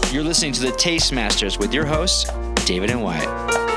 You're listening to the Taste Masters with your hosts, David and Wyatt.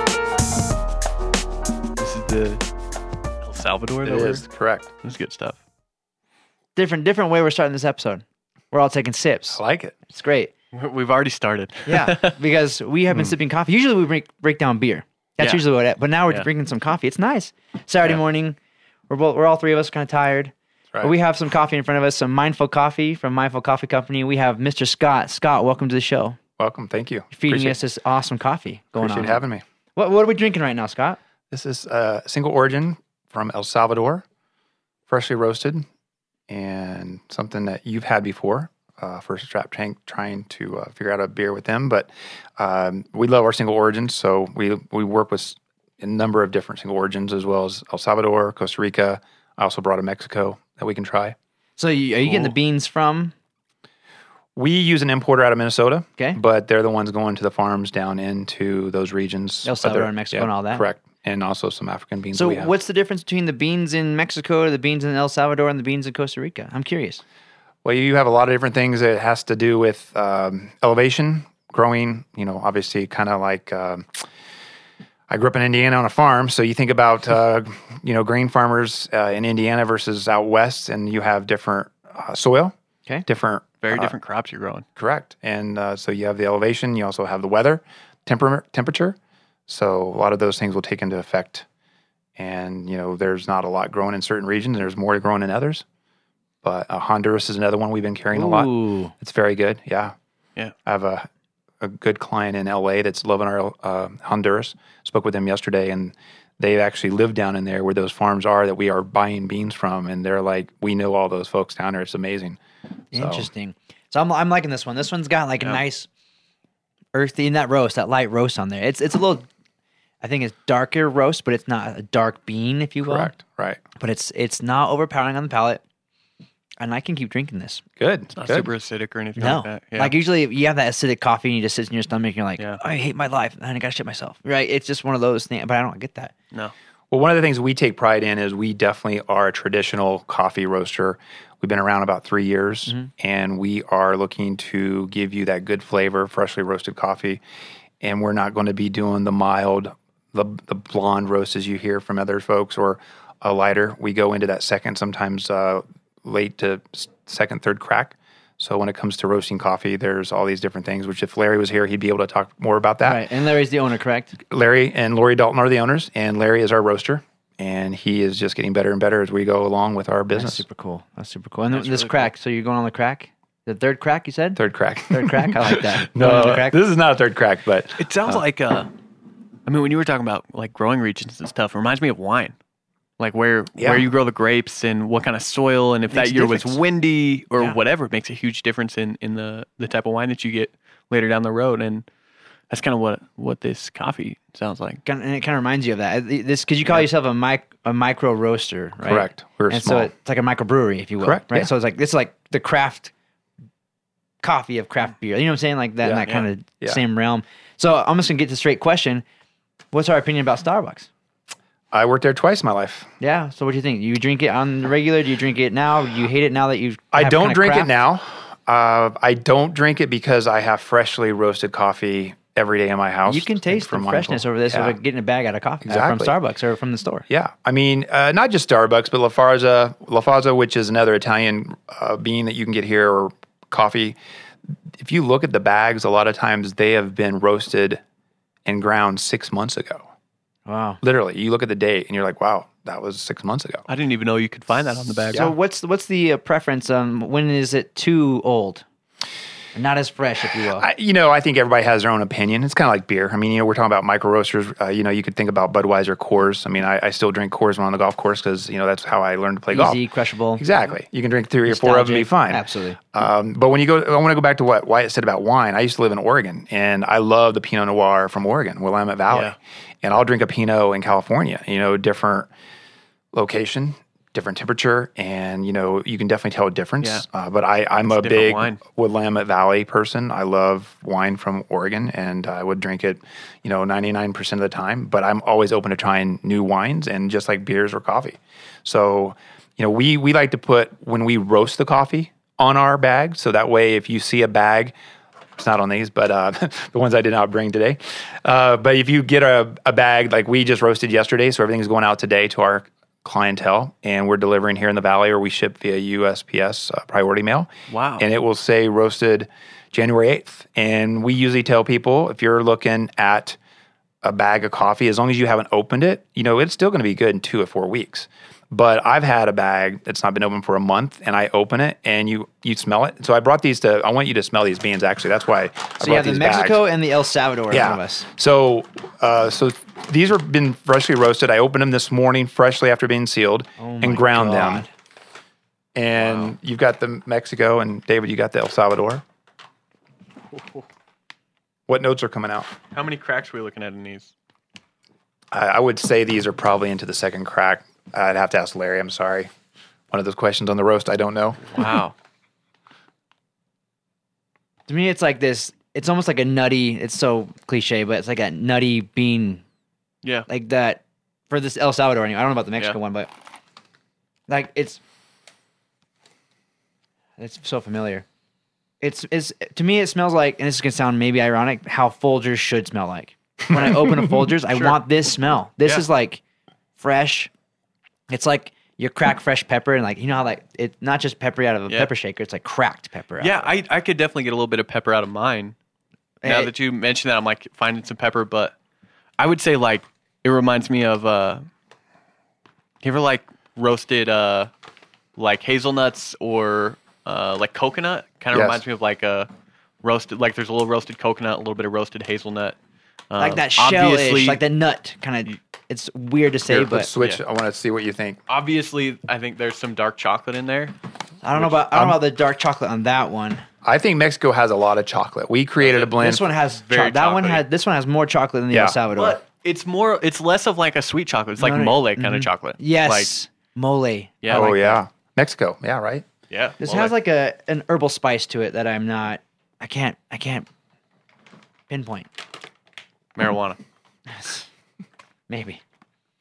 This is the El Salvador. It is, correct. This is good stuff. Different way we're starting this episode. We're all taking sips. I like it. It's great. We've already started. Yeah, because we have been sipping coffee. Usually we break down beer. That's Yeah. usually what it, but now we're Yeah. drinking some coffee. It's nice. Saturday morning. We're all three of us kind of tired. Right. But we have some coffee in front of us, some Mindful Coffee from Mindful Coffee Company. We have Mr. Scott. Scott, welcome to the show. Welcome. Thank you. Feeding us this awesome coffee going Appreciate on. having me. What are we drinking right now, Scott? This is single origin from El Salvador, freshly roasted, and something that you've had before. First Strap Tank, trying to figure out a beer with them. But we love our single origins, so we work with a number of different single origins, as well as El Salvador, Costa Rica. I also brought a Mexico that we can try. So are you getting the beans from? We use an importer out of Minnesota, Okay. but they're the ones going to the farms down into those regions. El Salvador and Mexico and all that? Correct. And also some African beans So we have. what's the difference between the beans in Mexico, the beans in El Salvador, and the beans in Costa Rica? I'm curious. Well, you have a lot of different things that has to do with elevation, growing, obviously kind of like I grew up in Indiana on a farm. So you think about, grain farmers in Indiana versus out west, and you have different soil, Okay. different. Very different crops you're growing. Correct. And so you have the elevation, you also have the weather, temperature. So a lot of those things will take into effect. And, there's not a lot growing in certain regions. There's more growing in others. But Honduras is another one we've been carrying a lot. Ooh. It's very good. Yeah. Yeah. I have a good client in LA that's loving our Honduras. Spoke with them yesterday, and they actually live down in there where those farms are that we are buying beans from. And they're like, we know all those folks down there. It's amazing. So, Interesting. So I'm liking this one. This one's got like a nice earthy in that roast, that light roast on there. It's a little, I think it's darker roast, but it's not a dark bean, if you will. correct. Right. But it's not overpowering on the palate, and I can keep drinking this. Good. It's not good. super acidic or anything No, like that. Yeah. like usually you have that acidic coffee and you just sit in your stomach and you're like, Yeah. I hate my life and I gotta shit myself. Right? It's just one of those things. But I don't get that. no. Well, one of the things we take pride in is we definitely are a traditional coffee roaster. We've been around about 3 years, and we are looking to give you that good flavor, freshly roasted coffee. And we're not going to be doing the mild, the blonde roast as you hear from other folks, or a lighter. We go into that second, sometimes late to second, third crack. So when it comes to roasting coffee, there's all these different things, which if Larry was here, he'd be able to talk more about that. Right. And Larry's the owner, correct? Larry and Lori Dalton are the owners, and Larry is our roaster, and he is just getting better and better as we go along with our That's business. super cool. That's super cool. And this really crack, so you're going on the crack? The third crack, you said? Third crack. Third crack? I like that. Going on the No, crack? this is not a third crack, but It sounds like, when you were talking about like growing regions and stuff, it reminds me of wine. Like where you grow the grapes and what kind of soil, and if Makes that a year was difference. windy or Yeah. whatever, it makes a huge difference in the type of wine that you get later down the road. And that's kind of what this coffee sounds like. And it kind of reminds you of that. This because you call yourself a micro roaster, right? correct. We're And small. so it's like a microbrewery, if you will. Correct, Right. yeah. So it's like the craft coffee of craft beer. You know what I'm saying? Like that, in Yeah, that kind of yeah. same realm. So I'm just gonna get to the straight question. What's our opinion about Starbucks? I worked there twice in my life. Yeah. So what do you think? You drink it on the regular? Do you drink it now? Do you hate it now that you've? I have don't kinda drink craft? it now. I don't drink it because I have freshly roasted coffee every day in my house. You can taste the from freshness Mindful. over this Yeah. of getting a bag out of coffee from Exactly. Starbucks or from the store. Yeah, I mean, not just Starbucks, but La Farza, which is another Italian bean that you can get here, or coffee. If you look at the bags, a lot of times they have been roasted and ground 6 months ago. Wow. Literally, you look at the date and you're like, wow, that was 6 months ago. I didn't even know you could find that on the bag. So what's the preference? When is it too old? Not as fresh, if you will. I think everybody has their own opinion. It's kind of like beer. I mean, we're talking about micro roasters. You could think about Budweiser, Coors. I mean, I still drink Coors when I'm on the golf course because, that's how I learned to play golf. Easy, crushable. Exactly. You can drink 3 or 4 of them and be Nostalgic. fine. Absolutely. But when you go, I want to go back to what Wyatt said about wine. I used to live in Oregon, and I love the Pinot Noir from Oregon, Willamette Valley. Yeah. And I'll drink a Pinot in California, different location, different temperature, and, you can definitely tell a difference. Yeah. But I'm It's a a different big wine. Willamette Valley person. I love wine from Oregon, and I would drink it, 99% of the time. But I'm always open to trying new wines, and just like beers or coffee. So, we like to put, when we roast the coffee, on our bag. So that way, if you see a bag It's not on these, but the ones I did not bring today. But if you get a bag, like we just roasted yesterday, so everything's going out today to our clientele, and we're delivering here in the Valley, or we ship via USPS priority mail. Wow. And it will say roasted January 8th. And we usually tell people, if you're looking at a bag of coffee, as long as you haven't opened it, it's still going to be good in 2 or 4 weeks. But I've had a bag that's not been open for a month, and I open it, and you smell it. So I brought these I want you to smell these beans, actually. That's why I brought So you have the these Mexico bags. and the El Salvador in front of us. So these have been freshly roasted. I opened them this morning freshly after being sealed and ground them. And you've got the Mexico, and David, you got the El Salvador. What notes are coming out? How many cracks are we looking at in these? I would say these are probably into the second crack. I'd have to ask Larry. I'm sorry. One of those questions on the roast, I don't know. Wow. To me, it's like this. It's almost like a nutty. It's so cliche, but it's like a nutty bean. Yeah. Like that for this El Salvador. Anyway. I don't know about the Mexican one, but like it's so familiar. It's to me, it smells like, and this is gonna sound maybe ironic, how Folgers should smell like. When I open a Folgers, I want this smell. This is like fresh. It's like you crack fresh pepper, and like how like it's not just pepper out of a pepper shaker. It's like cracked pepper. Yeah, I could definitely get a little bit of pepper out of mine. Now that you mention that, I'm like finding some pepper, but I would say like it reminds me of you ever like roasted like hazelnuts or like coconut? Kind of reminds me of like a roasted, like there's a little roasted coconut, a little bit of roasted hazelnut. Like that shell-ish, like the nut kind of. It's weird to say, Here, but let's switch. I want to see what you think. Obviously, I think there's some dark chocolate in there. I don't know about the dark chocolate on that one. I think Mexico has a lot of chocolate. We created a blend. This one has Very This one has more chocolate than the El Salvador. But it's less of like a sweet chocolate. It's like mole kind of chocolate. Yes, like, mole. Yeah. Oh like yeah, Mexico. Yeah, right. Yeah. This has like an herbal spice to it that I can't pinpoint. Marijuana. Maybe.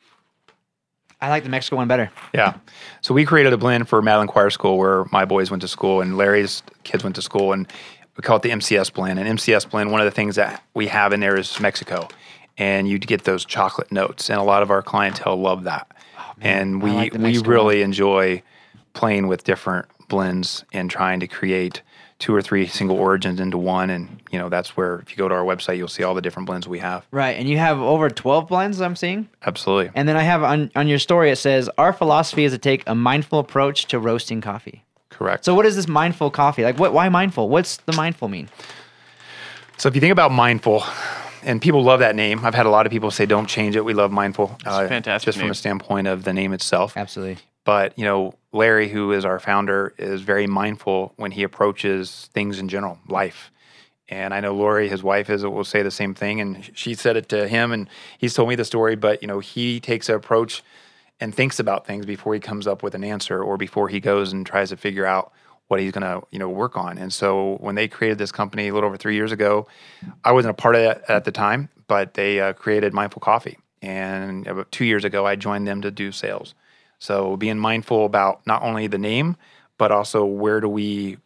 I like the Mexico one better. Yeah. So we created a blend for Madeline Choir School where my boys went to school and Larry's kids went to school, and we call it the MCS blend. And MCS blend, one of the things that we have in there is Mexico. And you get those chocolate notes. And a lot of our clientele love that. Oh, and we really enjoy playing with different blends and trying to create 2 or 3 single origins into one. And, that's where if you go to our website, you'll see all the different blends we have. Right. And you have over 12 blends, I'm seeing? Absolutely. And then I have on your story, it says, our philosophy is to take a mindful approach to roasting coffee. Correct. So what is this mindful coffee? Like, why mindful? What's the mindful mean? So if you think about mindful, and people love that name. I've had a lot of people say, don't change it. We love mindful. It's a fantastic just name. from a standpoint of the name itself. Absolutely. But, Larry, who is our founder, is very mindful when he approaches things in general, life. And I know Lori, his wife, will say the same thing. And she said it to him, and he's told me the story. But, he takes an approach and thinks about things before he comes up with an answer or before he goes and tries to figure out what he's going to, work on. And so when they created this company a little over 3 years ago, I wasn't a part of that at the time, but they created Mindful Coffee. And about 2 years ago, I joined them to do sales. So being mindful about not only the name, but also where do we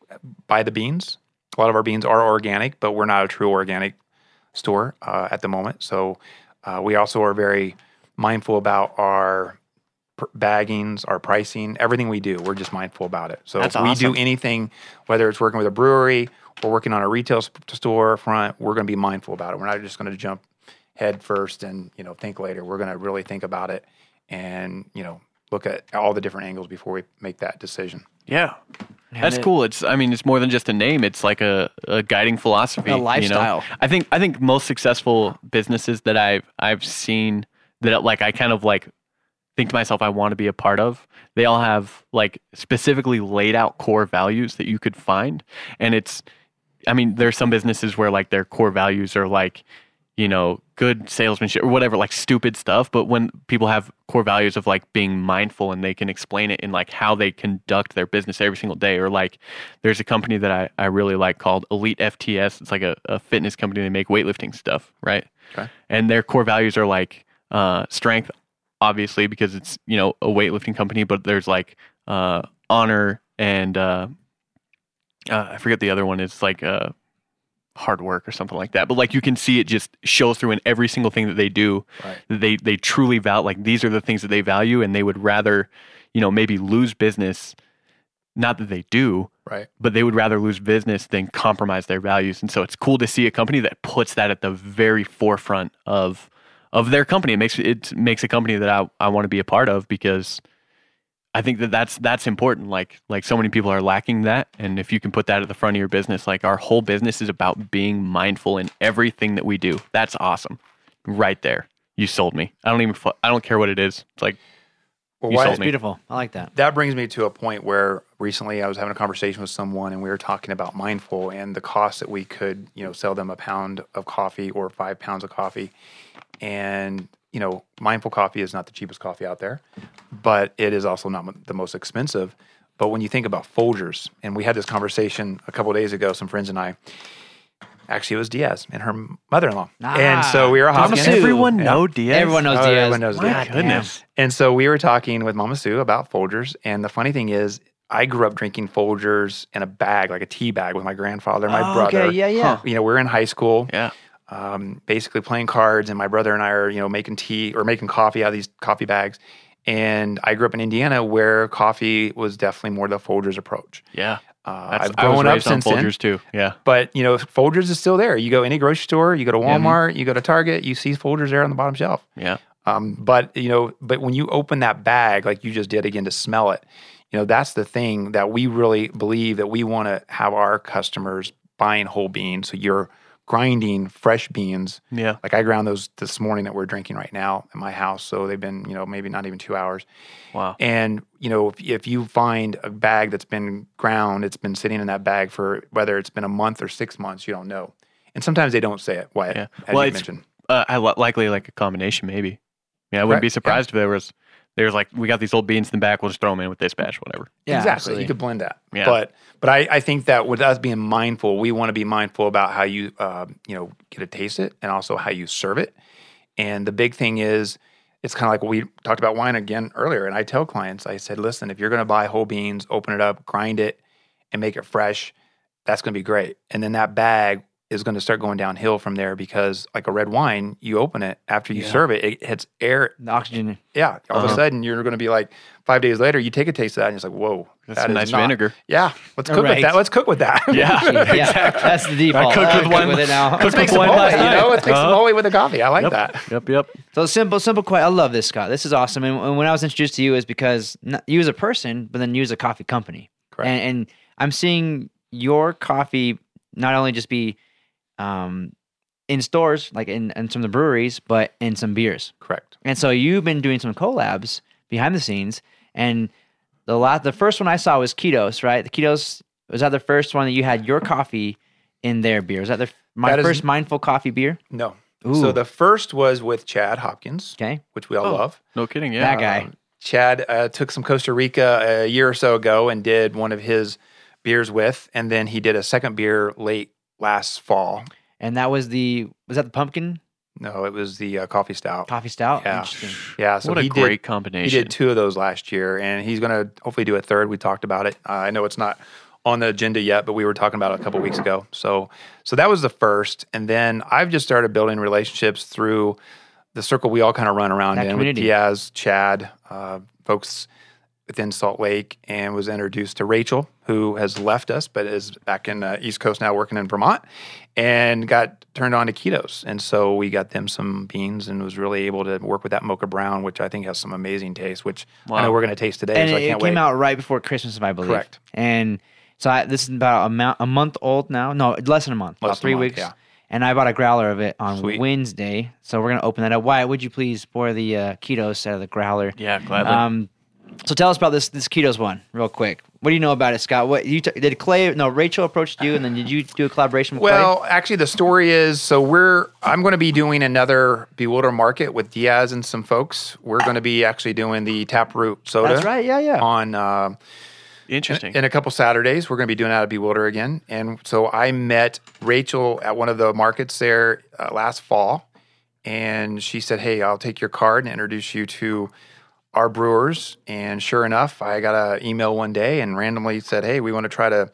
buy the beans. A lot of our beans are organic, but we're not a true organic store at the moment. So we also are very mindful about our baggings, our pricing, everything we do. We're just mindful about it. So if we do anything, whether it's working with a brewery or working on a retail store front, we're going to be mindful about it. We're not just going to jump head first and think later. We're going to really think about it and look at all the different angles before we make that decision. Yeah. That's cool. It's more than just a name. It's like a guiding philosophy, a lifestyle. I think most successful businesses that I've seen that like I kind of like think to myself I want to be a part of, they all have like specifically laid out core values that you could find. And there's some businesses where like their core values are like, good salesmanship or whatever, like stupid stuff. But when people have core values of like being mindful and they can explain it in like how they conduct their business every single day, or like there's a company that I really like called Elite FTS. It's like a fitness company. They make weightlifting stuff, right? Okay. And their core values are like strength, obviously, because it's, a weightlifting company, but there's like honor and I forget the other one. It's like hard work or something like that. But like you can see it just shows through in every single thing that they do. Right. They truly value, like these are the things that they value, and they would rather, maybe lose business. Not that they do, Right. but they would rather lose business than compromise their values. And so it's cool to see a company that puts that at the very forefront of their company. It makes a company that I want to be a part of, because I think that's important. Like so many people are lacking that. And if you can put that at the front of your business, like our whole business is about being mindful in everything that we do. That's awesome. Right there. You sold me. I don't care what it is. It's like, Well, you why- sold me. Beautiful. I like that. That brings me to a point where recently I was having a conversation with someone, and we were talking about mindful and the cost that we could, sell them a pound of coffee or 5 pounds of coffee. And, mindful coffee is not the cheapest coffee out there, but it is also not the most expensive. But when you think about Folgers, and we had this conversation a couple of days ago, some friends and I, actually it was Diaz and her mother-in-law. And so we were Mama talking. Sue. Everyone Yeah. know Diaz? Everyone knows Oh, Diaz. everyone knows My Diaz. goodness. And so we were talking with Mama Sue about Folgers. And the funny thing is, I grew up drinking Folgers in a bag, like a tea bag, with my grandfather and my brother. Okay, yeah. We're in high school, Yeah. basically playing cards, and my brother and I are, making tea or making coffee out of these coffee bags. And I grew up in Indiana, where coffee was definitely more the Folgers approach. Yeah. I've I was grown up raised on since then. Folgers too. Yeah. But, Folgers is still there. You go any grocery store, you go to Walmart, you go to Target, you see Folgers there on the bottom shelf. Yeah. But when you open that bag, like you just did again, to smell it, that's the thing that we really believe, that we want to have our customers buying whole beans. So you're grinding fresh beans. Yeah. Like I ground those this morning that we're drinking right now in my house. So they've been, maybe not even 2 hours. Wow. And, if you find a bag that's been ground, it's been sitting in that bag for whether it's been a month or 6 months, you don't know. And sometimes they don't say it, Wyatt, Yeah. as Well, you it's mentioned. likely like a combination, maybe. Yeah, I wouldn't Right, be yeah. surprised if there's like, we got these old beans in the back, we'll just throw them in with this batch, whatever. Yeah, Exactly. absolutely. You could blend that. Yeah. But I think that with us being mindful, we want to be mindful about how you get to taste it, and also how you serve it. And the big thing is, it's kind of like what we talked about wine again earlier. And I tell clients, I said, listen, if you're going to buy whole beans, open it up, grind it, and make it fresh, that's going to be great. And then that bag is going to start going downhill from there, because like a red wine, you open it after you serve it, it hits air. The oxygen. Yeah. All of a sudden, you're going to be like 5 days later, you take a taste of that, and it's like, whoa, That's that some is nice not- vinegar. Yeah. Let's cook Right. with that. Let's cook with that. Yeah. Yeah, that's the default. cooked with Cook one- with it now. cooked Let's make with some wine mole, last night. Let's make some mole with the coffee. I like that. Yep. So simple quite. I love this, Scott. This is awesome. And when I was introduced to you, is because you as a person, but then you as a coffee company. Correct. And I'm seeing your coffee not only just be in stores, like in some of the breweries, but in some beers. Correct. And so you've been doing some collabs behind the scenes. And the first one I saw was Ketos, right? The Ketos, was that the first one that you had your coffee in their beer? Was that That is- first mindful coffee beer? No. Ooh. So the first was with Chad Hopkins, Okay. which we all love. No kidding. Yeah. That guy. Chad took some Costa Rica a year or so ago and did one of his beers with, and then he did a second beer late last fall. And that was was that the pumpkin No, it was the coffee stout. coffee stout? Yeah. Interesting. Yeah, so What a he great did, combination. He did 2 of those last year, and he's going to hopefully do a third. We talked about it. I know it's not on the agenda yet, but we were talking about it a couple weeks ago. So that was the first, and then I've just started building relationships through the circle we all kind of run around That in community. with Diaz, Chad, folks within Salt Lake, and was introduced to Rachel, who has left us but is back in East Coast now, working in Vermont, and got turned on to Ketos. And so we got them some beans, and was really able to work with that Mocha Brown, which I think has some amazing taste, which I know Wow. we're going to taste today. And so I it can't came wait. out right before Christmas, I believe. Correct. And so this is about a month old now. No, less than a month. About Less than 3 a month, weeks. yeah. And I bought a growler of it on Sweet. Wednesday. So we're going to open that up. Wyatt, would you please pour the Ketos out of the growler? Yeah, gladly. So tell us about this Ketos one real quick. What do you know about it, Scott? What did Clay? No, Rachel approached you, and then did you do a collaboration with Clay? Well, actually, the story is, I'm going to be doing another Bewilder Market with Diaz and some folks. We're going to be actually doing the Taproot soda. That's right. Yeah. On Interesting. in a couple Saturdays, we're going to be doing that at Bewilder again. And so I met Rachel at one of the markets there last fall, and she said, "Hey, I'll take your card and introduce you to our brewers." And sure enough, I got an email one day and randomly said, "Hey, we want to try to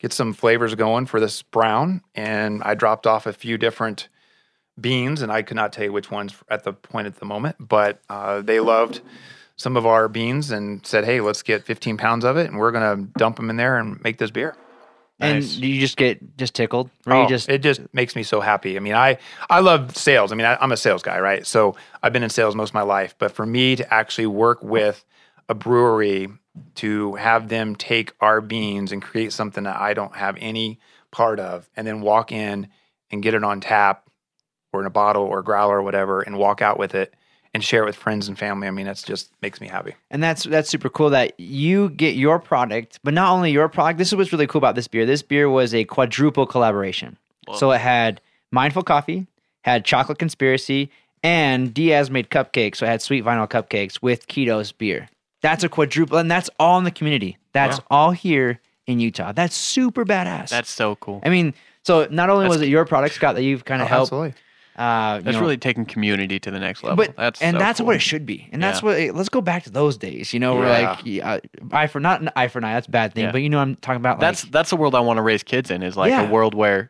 get some flavors going for this brown. And I dropped off a few different beans, and I could not tell you which ones at the moment, but they loved some of our beans and said, hey, let's get 15 pounds of it, and we're going to dump them in there and make this beer. And Nice. you just get tickled? Or Oh, you just, it just makes me so happy. I mean, I love sales. I mean, I'm a sales guy, right? So I've been in sales most of my life. But for me to actually work with a brewery to have them take our beans and create something that I don't have any part of, and then walk in and get it on tap or in a bottle or growler or whatever, and walk out with it and share it with friends and family. I mean, that's just makes me happy. and that's super cool that you get your product, but not only your product. This is what's really cool about this beer. This beer was a quadruple collaboration. Whoa. So it had Mindful Coffee, had Chocolate Conspiracy, and Diaz made cupcakes. So it had Sweet Vinyl cupcakes with Keto's beer. That's a quadruple, and that's all in the community. That's all here in Utah. That's super badass. That's so cool. I mean, so not only was it your product, Scott, that you've kind of helped. Absolutely. That's really taking community to the next level. But that's that's cool. what it should be, and that's Yeah. what. Let's go back to those days. You know, we're like eye for not an eye for an eye. That's a bad thing. Yeah. But you know, what I'm talking about. Like, That's the world I want to raise kids in. Is like Yeah. a world where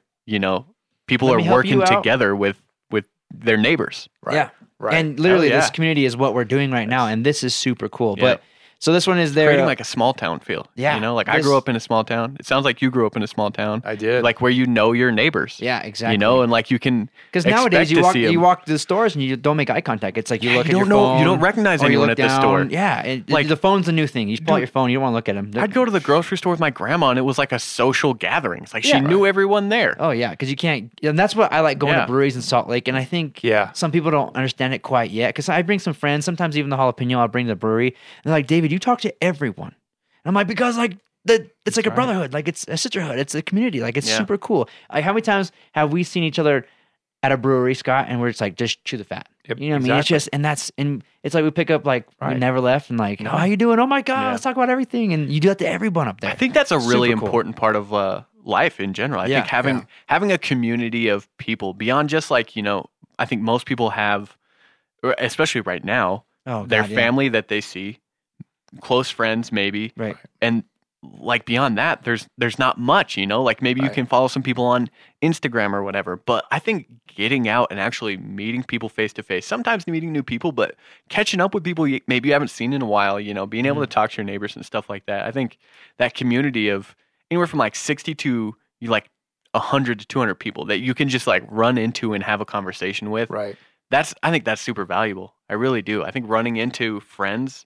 people Let are me help working you out. together with their neighbors. Right. yeah, Right. and literally, Hell yeah. this community is what we're doing right now, and this is super cool. But so this one is there. Creating like a small town feel. Yeah. Like I This- grew up in a small town. It sounds like you grew up in a small town. I did. Like where you know your neighbors. yeah, exactly. And like you can because nowadays expect to see 'em. you walk to the stores and you don't make eye contact. It's like you look you at your don't know- phone. you don't recognize or you anyone look at the store. down. Yeah, and Like- the phone's a new thing. You just pull out Dude, your phone. You don't want to look at them. I'd go to the grocery store with my grandma and it was like a social gathering. It's like Yeah. she knew everyone there. Oh yeah, because you can't, and that's what I like going Yeah. to breweries in Salt Lake. And I think Yeah. some people don't understand it quite yet. Because I bring some friends, sometimes even the jalapeno, I'll bring to the brewery, and they're like, "David, you talk to everyone." And I'm like, because like it's like a brotherhood, like it's a sisterhood, it's a community, like it's Yeah. super cool. Like how many times have we seen each other at a brewery, Scott, and we're just like, just chew the fat. Yep, You know what I mean? It's exactly. just, and it's like we pick up like we Right. never left, and like, oh, how you doing? Oh my god, Yeah. let's talk about everything, and you do that to everyone up there. I think that's a really Super cool. important part of life in general. I Yeah. think having a community of people beyond just like, I think most people have, or especially right now, Oh, their God, yeah. family that they see, close friends maybe, Right. and like beyond that, there's not much, like maybe you Right. can follow some people on Instagram or whatever. But I think getting out and actually meeting people face to face, sometimes meeting new people, but catching up with people maybe you haven't seen in a while, being able to talk to your neighbors and stuff like that. I think that community of anywhere from like 60 to like 100 to 200 people that you can just like run into and have a conversation with. Right. I think that's super valuable. I really do. I think running into friends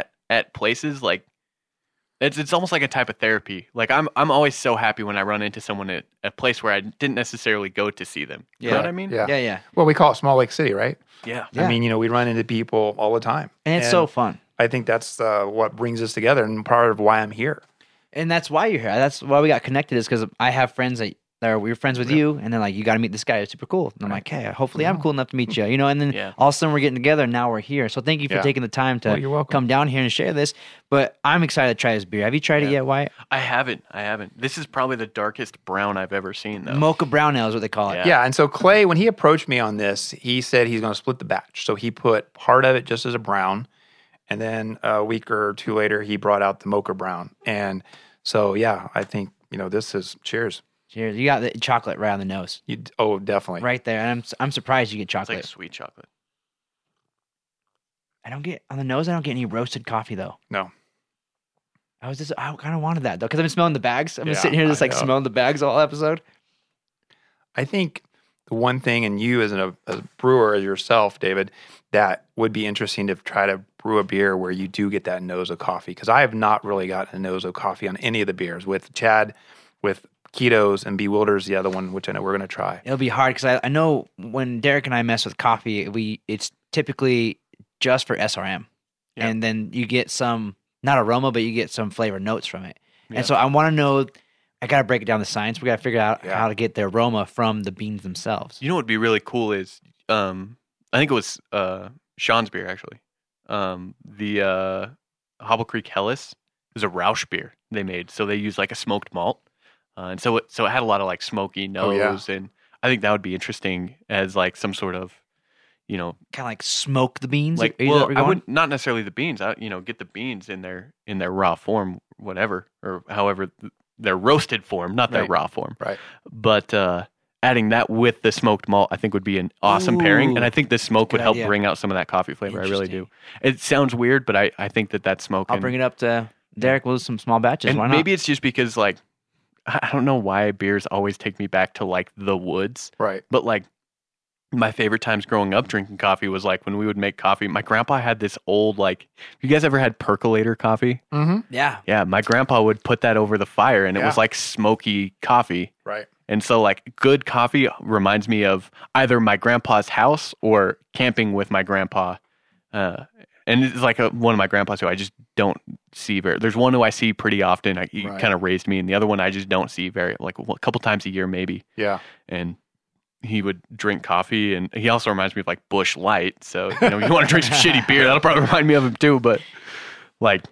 at places like it's almost like a type of therapy. Like I'm always so happy when I run into someone at a place where I didn't necessarily go to see them. You know what I mean? Yeah. Yeah. Well, we call it Small Lake City, right? Yeah. Yeah. I mean, we run into people all the time. And it's so fun. I think that's what brings us together and part of why I'm here. And that's why you're here. That's why we got connected, is because I have friends that we were friends with you, and then like, you got to meet this guy. It's super cool. And I'm like, hey, hopefully I'm cool enough to meet you. And then Yeah. all of a sudden we're getting together, and now we're here. So thank you for Yeah. taking the time to Well, you're welcome. come down here and share this. But I'm excited to try this beer. Have you tried it yet, Wyatt? I haven't. This is probably the darkest brown I've ever seen though. Mocha brown ale is what they call it. Yeah. Yeah. And so Clay, when he approached me on this, he said he's going to split the batch. So he put part of it just as a brown. And then a week or two later, he brought out the mocha brown. And so, yeah, I think, this is cheers. Cheers. You got the chocolate right on the nose, Definitely. right there. And I'm surprised you get It's chocolate. like sweet chocolate. I don't get on the nose. I don't get any roasted coffee though. No. I kind of wanted that though, because I've been smelling the bags. I've been Yeah, sitting here just I like know. smelling the bags all episode. I think the one thing, and you as a brewer as yourself, David, that would be interesting to try to brew a beer where you do get that nose of coffee. Because I have not really gotten a nose of coffee on any of the beers. With Chad, with Ketos, and Bewilder's the other one, which I know we're going to try. It'll be hard because I know when Derek and I mess with coffee, it's typically just for SRM, Yeah. and then you get some not aroma, but you get some flavor notes from it. Yeah. And so I want to know. I got to break it down the science. We got to figure out Yeah. how to get the aroma from the beans themselves. You know what would be really cool is I think it was Sean's beer actually. The Hobble Creek Hellas is a Rausch beer they made. So they used like a smoked malt. And so it had a lot of like smoky nose, and I think that would be interesting as like some sort of, Kind of like smoke the beans. like, Are you well, that where I you're going? wouldn't, not necessarily the beans. I get the beans in their raw form, whatever, or however their roasted form, not their Right. raw form. Right. But adding that with the smoked malt, I think would be an awesome pairing, and I think the smoke would good help idea. bring out some of that coffee flavor. I really do. Interesting. It sounds weird, but I think that smoke. I'll bring it up to Derek. We'll do some small batches. And Why not? maybe it's just because like I don't know why beers always take me back to like the woods, Right. but like my favorite times growing up drinking coffee was like when we would make coffee. My grandpa had this old like. You guys ever had percolator coffee? Mm-hmm. Yeah. Yeah, my grandpa would put that over the fire, and it was Yeah. like smoky coffee. Right. And so, like, good coffee reminds me of either my grandpa's house or camping with my grandpa. And it's like one of my grandpas who I just don't see very. There's one who I see pretty often. He Right. kind of raised me, and the other one I just don't see very, like a couple times a year maybe. Yeah. And he would drink coffee, and he also reminds me of like Busch Light. So you want to drink some shitty beer, that'll probably remind me of him too. But like.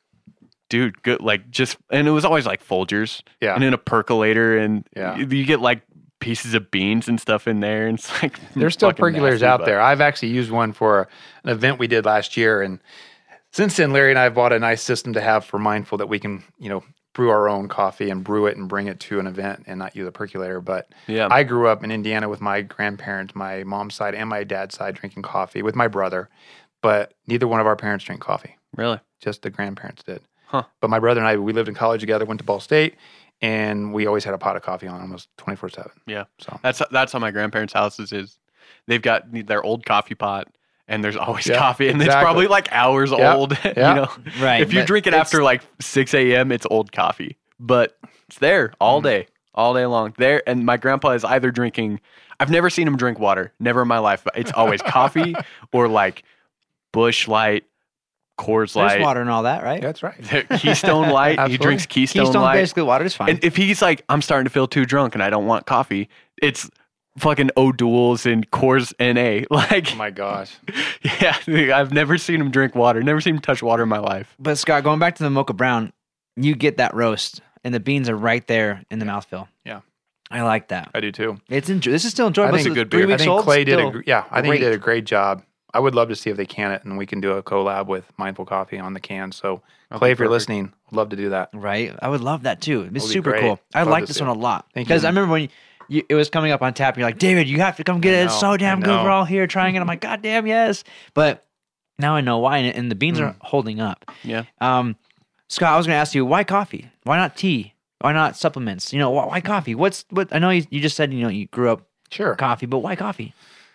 Dude, good. Like and it was always like Folgers, Yeah. and in a percolator, and Yeah. you get like pieces of beans and stuff in there, and it's like There's still fucking percolators nasty, out but- there. I've actually used one for an event we did last year, and since then, Larry and I have bought a nice system to have for Mindful that we can, brew our own coffee and brew it and bring it to an event and not use a percolator. But Yeah. I grew up in Indiana with my grandparents, my mom's side and my dad's side, drinking coffee with my brother, but neither one of our parents drink coffee. Really? Just the grandparents did. Huh. But my brother and I, we lived in college together, went to Ball State, and we always had a pot of coffee on almost 24/7. Yeah. So That's how my grandparents' houses is. They've got their old coffee pot, and there's always Yeah, coffee, and it's exactly. probably like hours Yeah, old. yeah. Right, If you but drink it it's- after like 6 a.m., it's old coffee, but it's there all day long. There, and my grandpa is either drinking. I've never seen him drink water, never in my life. But it's always coffee or like Busch Light, Coors There's Light, water and all that, right? that's right. Keystone Light. He Absolutely. drinks Keystone Keystone's Light. basically water. It's fine. And if he's like, I'm starting to feel too drunk and I don't want coffee, it's fucking O'Doul's and Coors NA. Like, Oh my gosh. yeah, I've never seen him drink water. Never seen him touch water in my life. But Scott, going back to the Mocha Brown, you get that roast, and the beans are right there in the mouthfeel. Yeah. I like that. I do too. This is still enjoyable. I think It's a good 3 beer. I weeks think old, Clay did still I think he great. did a great job. I would love to see if they can it and we can do a collab with Mindful Coffee on the can. So Clay, if you're perfect. listening, I'd love to do that. Right? I would love that too. It's That'd be super great. cool. I Love like to this see one it. a lot. Thank Because you. I remember when it was coming up on tap, and you're like, David, you have to come get it. It's so damn I good. know. We're all here trying it. I'm like, God damn, yes. But now I know why. And the beans are holding up. Yeah. Scott, I was going to ask you, why coffee? Why not tea? Why not supplements? Why coffee? What? I know you just said, you grew up Sure. coffee, but why coffee?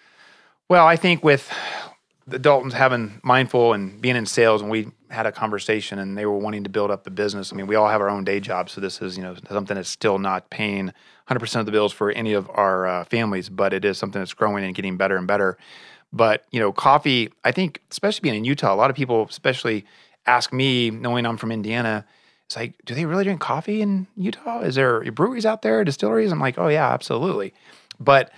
Well, I think with the Daltons having Mindful and being in sales, and we had a conversation and they were wanting to build up the business. I mean, we all have our own day jobs. So this is, something that's still not paying 100% of the bills for any of our families, but it is something that's growing and getting better and better. But, coffee, I think, especially being in Utah, a lot of people, especially ask me, knowing I'm from Indiana, it's like, do they really drink coffee in Utah? Is there breweries out there, distilleries? I'm like, oh yeah, absolutely. But,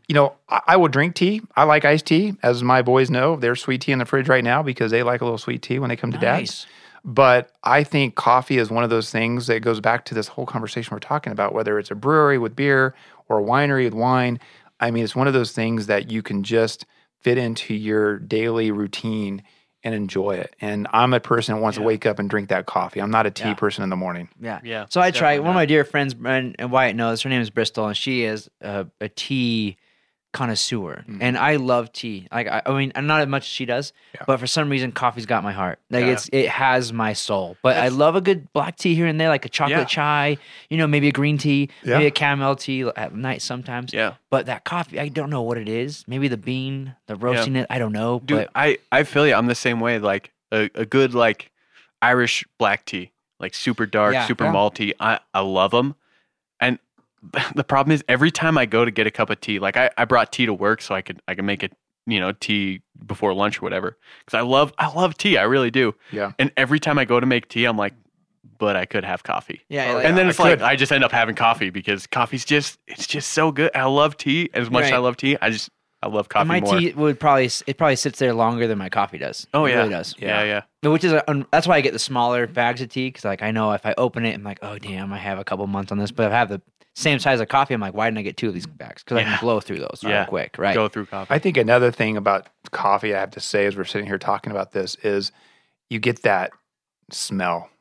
I will drink tea. I like iced tea. As my boys know, there's sweet tea in the fridge right now because they like a little sweet tea when they come to dad's. Nice. But I think coffee is one of those things that goes back to this whole conversation we're talking about, whether it's a brewery with beer or a winery with wine. I mean, it's one of those things that you can just fit into your daily routine and enjoy it. And I'm a person that wants to wake up and drink that coffee. I'm not a tea person in the morning. Yeah. Yeah, So I try. definitely One of not. my dear friends, and Wyatt knows, her name is Bristol, and she is a tea connoisseur. And I love tea. Like, I mean, not as much as she does, but for some reason, coffee's got my heart. Like, Yeah. it has my soul. But I love a good black tea here and there, like a chocolate chai, maybe a green tea, maybe a chamomile tea at night sometimes. Yeah. But that coffee, I don't know what it is. Maybe the bean, the roasting it, I don't know. Dude, but I feel you. I'm the same way. Like a good like Irish black tea, like super dark, Yeah. super Yeah. malty. I love them. And the problem is every time I go to get a cup of tea, like I brought tea to work so I could make it, tea before lunch or whatever. Because I love tea. I really do. Yeah. And every time I go to make tea, I'm like, but I could have coffee. yeah, Oh, like, And then I it's like could. I just end up having coffee because coffee's just so good. I love tea. As much as I Right. love tea, I love coffee my more. tea would probably sits there longer than my coffee does. Oh It yeah, really does. Yeah. Which is that's why I get the smaller bags of tea, because like I know if I open it, I'm like, oh damn, I have a couple months on this. But if I have the same size of coffee, I'm like, why didn't I get 2 of these bags? Because I Yeah. can blow through those real quick, right? Go through coffee. I think another thing about coffee I have to say as we're sitting here talking about this is you get that smell.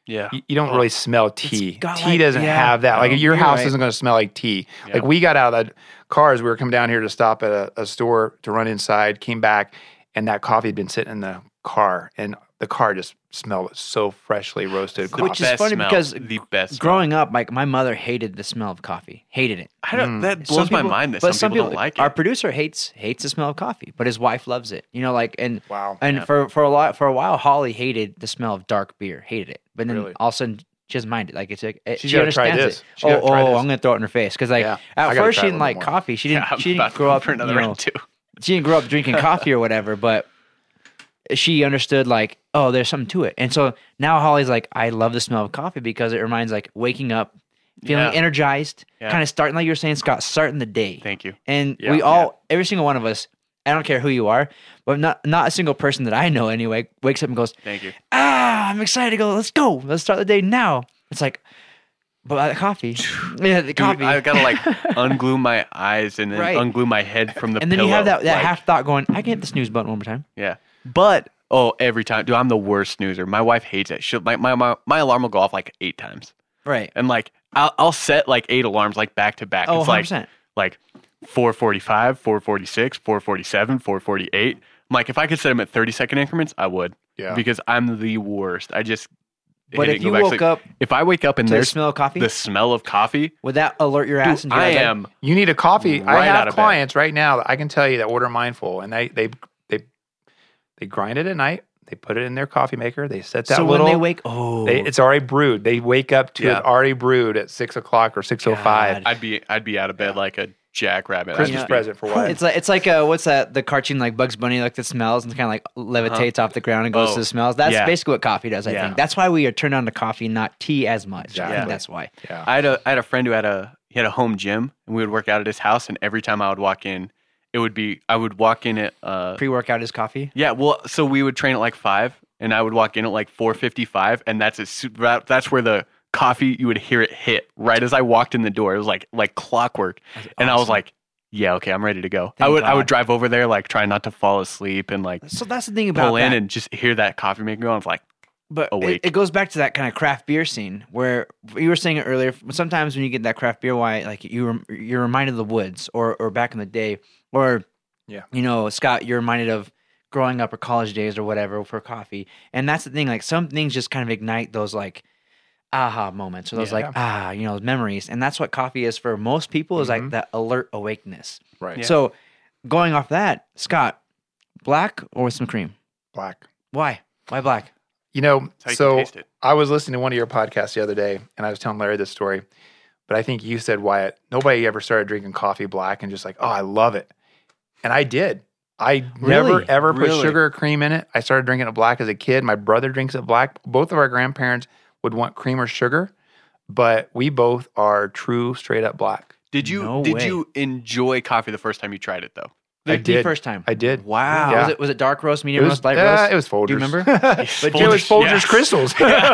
Yeah. You don't really smell tea. got Tea like- doesn't yeah. have that. Like your You're house right. isn't going to smell like tea. Yeah. Like we got out of that car as we were coming down here to stop at a store to run inside, came back, and that coffee had been sitting in the car, and the car just smelled so freshly roasted coffee. Which is funny because the best growing up, like my mother hated the smell of coffee. Hated it. I don't, that Some blows my people- mind that but some people don't like it. Our producer hates the smell of coffee, but his wife loves it. You know, like and Wow. And Yeah. for a while, Holly hated the smell of dark beer. Hated it, but then Really? all of a sudden she doesn't mind it. Like it's like She's she gotta try understands this. it. She gotta try this. I'm gonna throw it in her face because like Yeah. at I gotta first try she it a didn't little like more. coffee. She didn't. Yeah, I'm she about didn't to grow go up for another you know, round too. she didn't grow up drinking coffee or whatever, but she understood like, oh, there's something to it. And so now Holly's like, I love the smell of coffee because it reminds like waking up, feeling Yeah. energized, Yeah. kind of starting like you were saying, Scott, starting the day. Thank you. And Yeah. we all, every single one of us, I don't care who you are, but not a single person that I know anyway, wakes up and goes, Thank you. I'm excited to go. Let's go. Let's start the day now. It's like, but coffee. Yeah, the Dude, coffee. I gotta like unglue my eyes and then Right. unglue my head from the and then pillow. you have that like, half thought going, I can hit the snooze button one more time. Yeah. But every time, dude, I'm the worst snoozer. My wife hates it. She'll like my alarm will go off like 8 times, Right. and like I'll set like 8 alarms like back to back. Oh, It's 100%. like 4:45, 4:46, 4:47, 4:48. I'm like, if I could set them at 30-second increments, I would. Yeah. Because I'm the worst. I just. But hit it if and you go back. woke up if I wake up and to the there's smell of coffee, the smell of coffee, would that alert your ass? dude, into I that bed? am. You need a coffee. I Right out have of bed. clients right now that I can tell you that order Mindful, and they grind it at night. They put it in their coffee maker. They set that So little. when they wake, it's already brewed. They wake up to Yeah. it already brewed at 6:00 or 6:05. God. I'd be out of bed like a jackrabbit. I'd Christmas just be- present for what? it's like what's that? The cartoon like Bugs Bunny, like that smells and kind of like levitates off the ground and goes Oh, to the smells. That's yeah. basically what coffee does. I Yeah. think that's why we are turned on to coffee, not tea as much. I Exactly. think that's why. Yeah. I had a friend who had a home gym, and we would work out at his house. And every time I would walk in, I would walk in at Pre-workout is coffee. yeah. Well, so we would train at like 5, and I would walk in at like 4:55, and that's where the coffee, you would hear it hit right as I walked in the door. It was like clockwork, and I was awesome. like, yeah, okay, I'm ready to go. Thank I would God. drive over there, like try not to fall asleep, and like So that's the thing about pull in that. and just hear that coffee maker go. I was like, But awake. it goes back to that kind of craft beer scene where you were saying it earlier. Sometimes when you get that craft beer, why like you're reminded of the woods or back in the day, or Yeah. you know, Scott, you're reminded of growing up or college days or whatever for coffee. And that's the thing. Like some things just kind of ignite those like aha moments or those Yeah. you know, those memories. And that's what coffee is for most people is Mm-hmm. like that alert awakeness. Right. Yeah. So going off that, Scott, black or with some cream? Black. Why? Why black? You know, That's how you can so taste it. I was listening to one of your podcasts the other day, and I was telling Larry this story. But I think you said, Wyatt, nobody ever started drinking coffee black and just like, oh, I love it. And I did. I never Really? ever put Really? sugar or cream in it. I started drinking it black as a kid. My brother drinks it black. Both of our grandparents would want cream or sugar, but we both are true straight up black. Did you No way. you enjoy coffee the first time you tried it though? I The did. first time. I did. Wow. Yeah. Was it dark roast, medium roast, light roast? It was Folgers. Do you remember? But it was Folgers, Folgers yes. Crystals.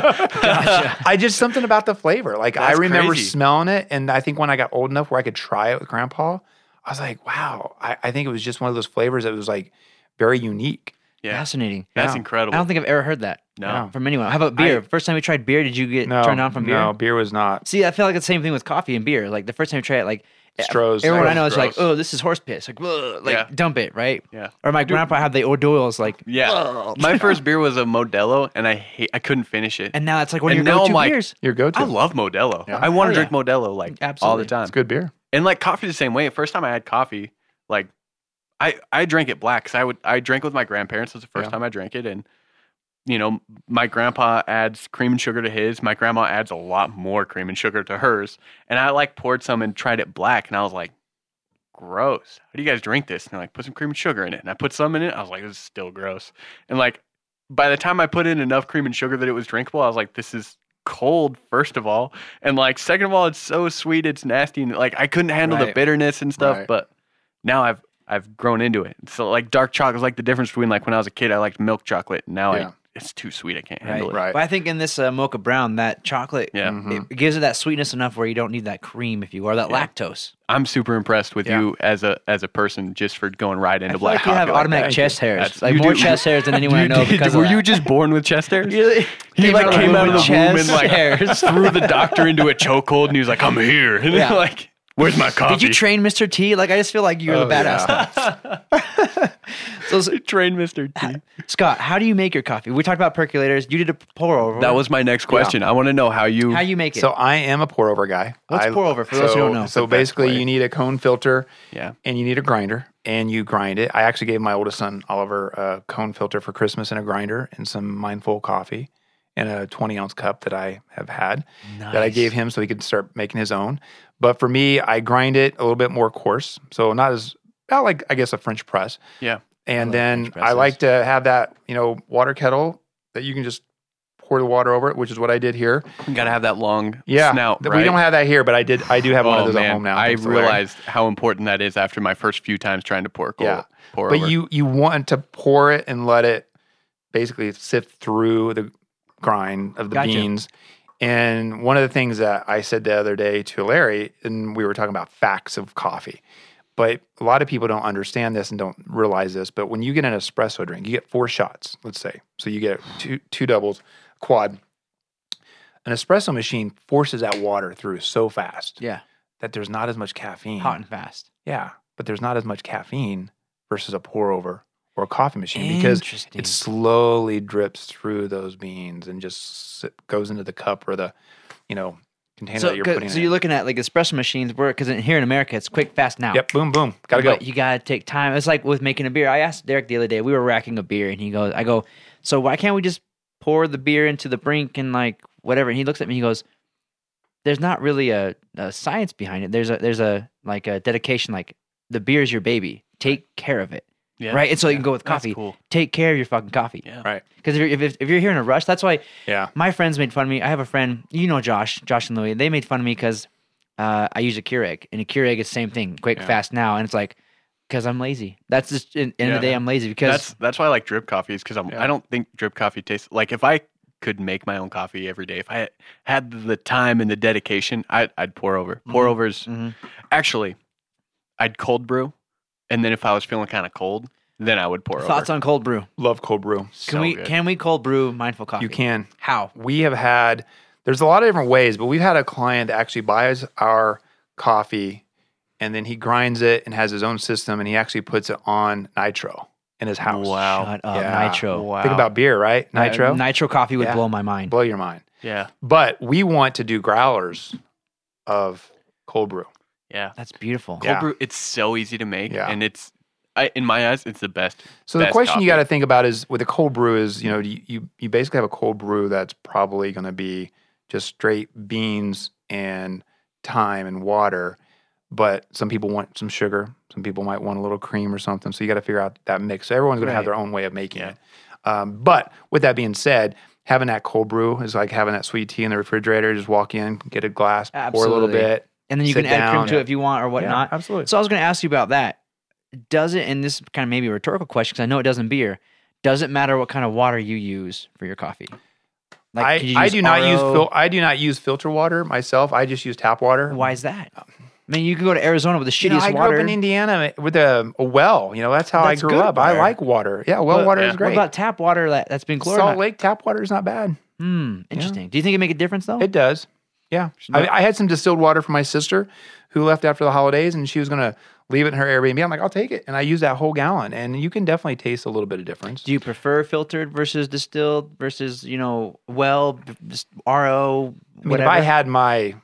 Gotcha. I just something about the flavor. Like I That's remember crazy. smelling it, and I think when I got old enough where I could try it with Grandpa, I was like, wow. I think it was just one of those flavors that was like very unique. Yeah. Fascinating. That's Yeah. incredible. I don't think I've ever heard that No. from anyone. How about beer? First time you tried beer, did you get turned on from beer? No, beer was not. See, I feel like it's the same thing with coffee and beer. Like the first time you try it, like Stroh's. everyone That I know was is like, gross. oh, this is horse piss. Like, ugh, like Yeah. dump it, right? Yeah. Or my grandpa had the O'Doyle's, like, Yeah. ugh. My first beer was a Modelo, and I couldn't finish it. And now it's like one of And your now go-to I'm like, beers. Your go-to. I love Modelo. Yeah. I want to Hell drink Modelo like all Absolutely. the time. It's good beer. And like coffee the same way. First time I had coffee, like I drank it black because I drank with my grandparents. It was the first Yeah. time I drank it, and you know, my grandpa adds cream and sugar to his. My grandma adds a lot more cream and sugar to hers. And I like poured some and tried it black, and I was like, gross. How do you guys drink this? And they're like, put some cream and sugar in it. And I put some in it. I was like, this is still gross. And like by the time I put in enough cream and sugar that it was drinkable, I was like, this is cold, first of all. And like second of all, it's so sweet, it's nasty. And like I couldn't handle the Right. bitterness and stuff, Right. but now I've grown into it. So like dark chocolate is like the difference between like when I was a kid, I liked milk chocolate. And now Yeah. it's too sweet. I can't handle it. Right. But I think in this mocha brown, that chocolate, Yeah. it gives it that sweetness enough where you don't need that cream if you or that lactose. I'm super impressed with you as a person just for going right into I feel black like you coffee. have automatic that. chest hairs, That's- like you more do- chest hairs than anyone I know. Because were of you that. just born with chest hairs? He He like came out of the womb and like hairs. threw the doctor into a chokehold, and he was like, "I'm here." And Yeah. like, "Where's my coffee?" Did you train Mr. T? Like I just feel like you're the badass. So train Mr. T? Scott, how do you make your coffee? We talked about percolators. You did a pour over. That was my next question. I want to know how you make it. So I am a pour over guy. What's pour over for those who don't know? So basically, way. you need a cone filter, Yeah. and you need a grinder, and you grind it. I actually gave my oldest son Oliver a cone filter for Christmas and a grinder and some Mindful coffee and a 20-ounce cup that I have had that I gave him so he could start making his own. But for me, I grind it a little bit more coarse, so not like I guess a French press. Yeah. And I love then French I presses. like to have that, water kettle that you can just pour the water over it, which is what I did here. You got to have that long Yeah, snout, we right? don't have that here, but I do have one of those at home now. I thanks to Larry. realized how important that is after my first few times trying to pour Yeah. pour But over. you want to pour it and let it basically sift through the grind of the Gotcha. beans. And one of the things that I said the other day to Larry, and we were talking about facts of coffee, but a lot of people don't understand this and don't realize this. But when you get an espresso drink, you get 4 shots, let's say. So you get two doubles, quad. An espresso machine forces that water through so fast yeah, that there's not as much caffeine. hot and fast. Yeah, but there's not as much caffeine versus a pour over or a coffee machine because Interesting. it slowly drips through those beans and just goes into the cup or the, container So, that you're putting so in. you're looking at like espresso machines, because here in America it's quick, fast now. Yep, boom, boom, gotta go. But you gotta take time. It's like with making a beer. I asked Derek the other day. We were racking a beer, and I go, so why can't we just pour the beer into the brink and like whatever? And he looks at me. He goes, "There's not really a science behind it. There's a like a dedication. Like the beer is your baby. Take care of it, Yeah. right? And so you can go with That's coffee. cool. Take care of your fucking coffee, Yeah. Right. Because if you're here in a rush, that's why Yeah. my friends made fun of me. I have a friend, Josh and Louie. They made fun of me because I use a Keurig, and a Keurig is the same thing, quick, fast now, and it's like because I'm lazy. That's just end of the day, I'm lazy because That's why I like drip coffees because I don't think drip coffee tastes like if I could make my own coffee every day. If I had the time and the dedication, I'd pour over. Pour overs. Actually, I'd cold brew, and then if I was feeling kind of cold, then I would pour over. thoughts on cold brew. Love cold brew. Can we cold brew Mindful coffee? You can. How? We have had, there's a lot of different ways, but we've had a client that actually buys our coffee and then he grinds it and has his own system and he actually puts it on nitro in his house. Wow. Shut up, Yeah. nitro. Wow. Think about beer, right? Nitro. Nitro coffee would Yeah. blow my mind. Blow your mind. Yeah. But we want to do growlers of cold brew. Yeah. That's beautiful. Cold Yeah. brew, it's so easy to make, Yeah. and in my eyes, it's the best. So the best question you coffee. got to think about is with a cold brew is, you basically have a cold brew that's probably going to be just straight beans and thyme and water, but some people want some sugar. Some people might want a little cream or something. So you got to figure out that mix. So everyone's going to have Right. their own way of making Yeah. it. But with that being said, having that cold brew is like having that sweet tea in the refrigerator. Just walk in, get a glass, pour a little Absolutely. bit. And then you sit can add cream down. to it if you want or whatnot. Yeah, absolutely. So I was going to ask you about that. Does it, and this is kind of maybe a rhetorical question because I know it does in beer, does it matter what kind of water you use for your coffee? Like, could you I use do not RO? I do not use filter water myself. I just use tap water. Why is that? I mean, you can go to Arizona with the shittiest I grew water. up in Indiana with a well. That's how That's I grew good up. I water. like water. Yeah, well But water is yeah. great. What about tap water that's been Salt chlorinated? Lake tap water is not bad. Interesting. Do you think it make a difference though? It does. Yeah. I had some distilled water for my sister who left after the holidays and she was going to leave it in her Airbnb. I'm like, I'll take it. And I used that whole gallon and you can definitely taste a little bit of difference. Do you prefer filtered versus distilled versus, just RO, I mean, whatever? if I had my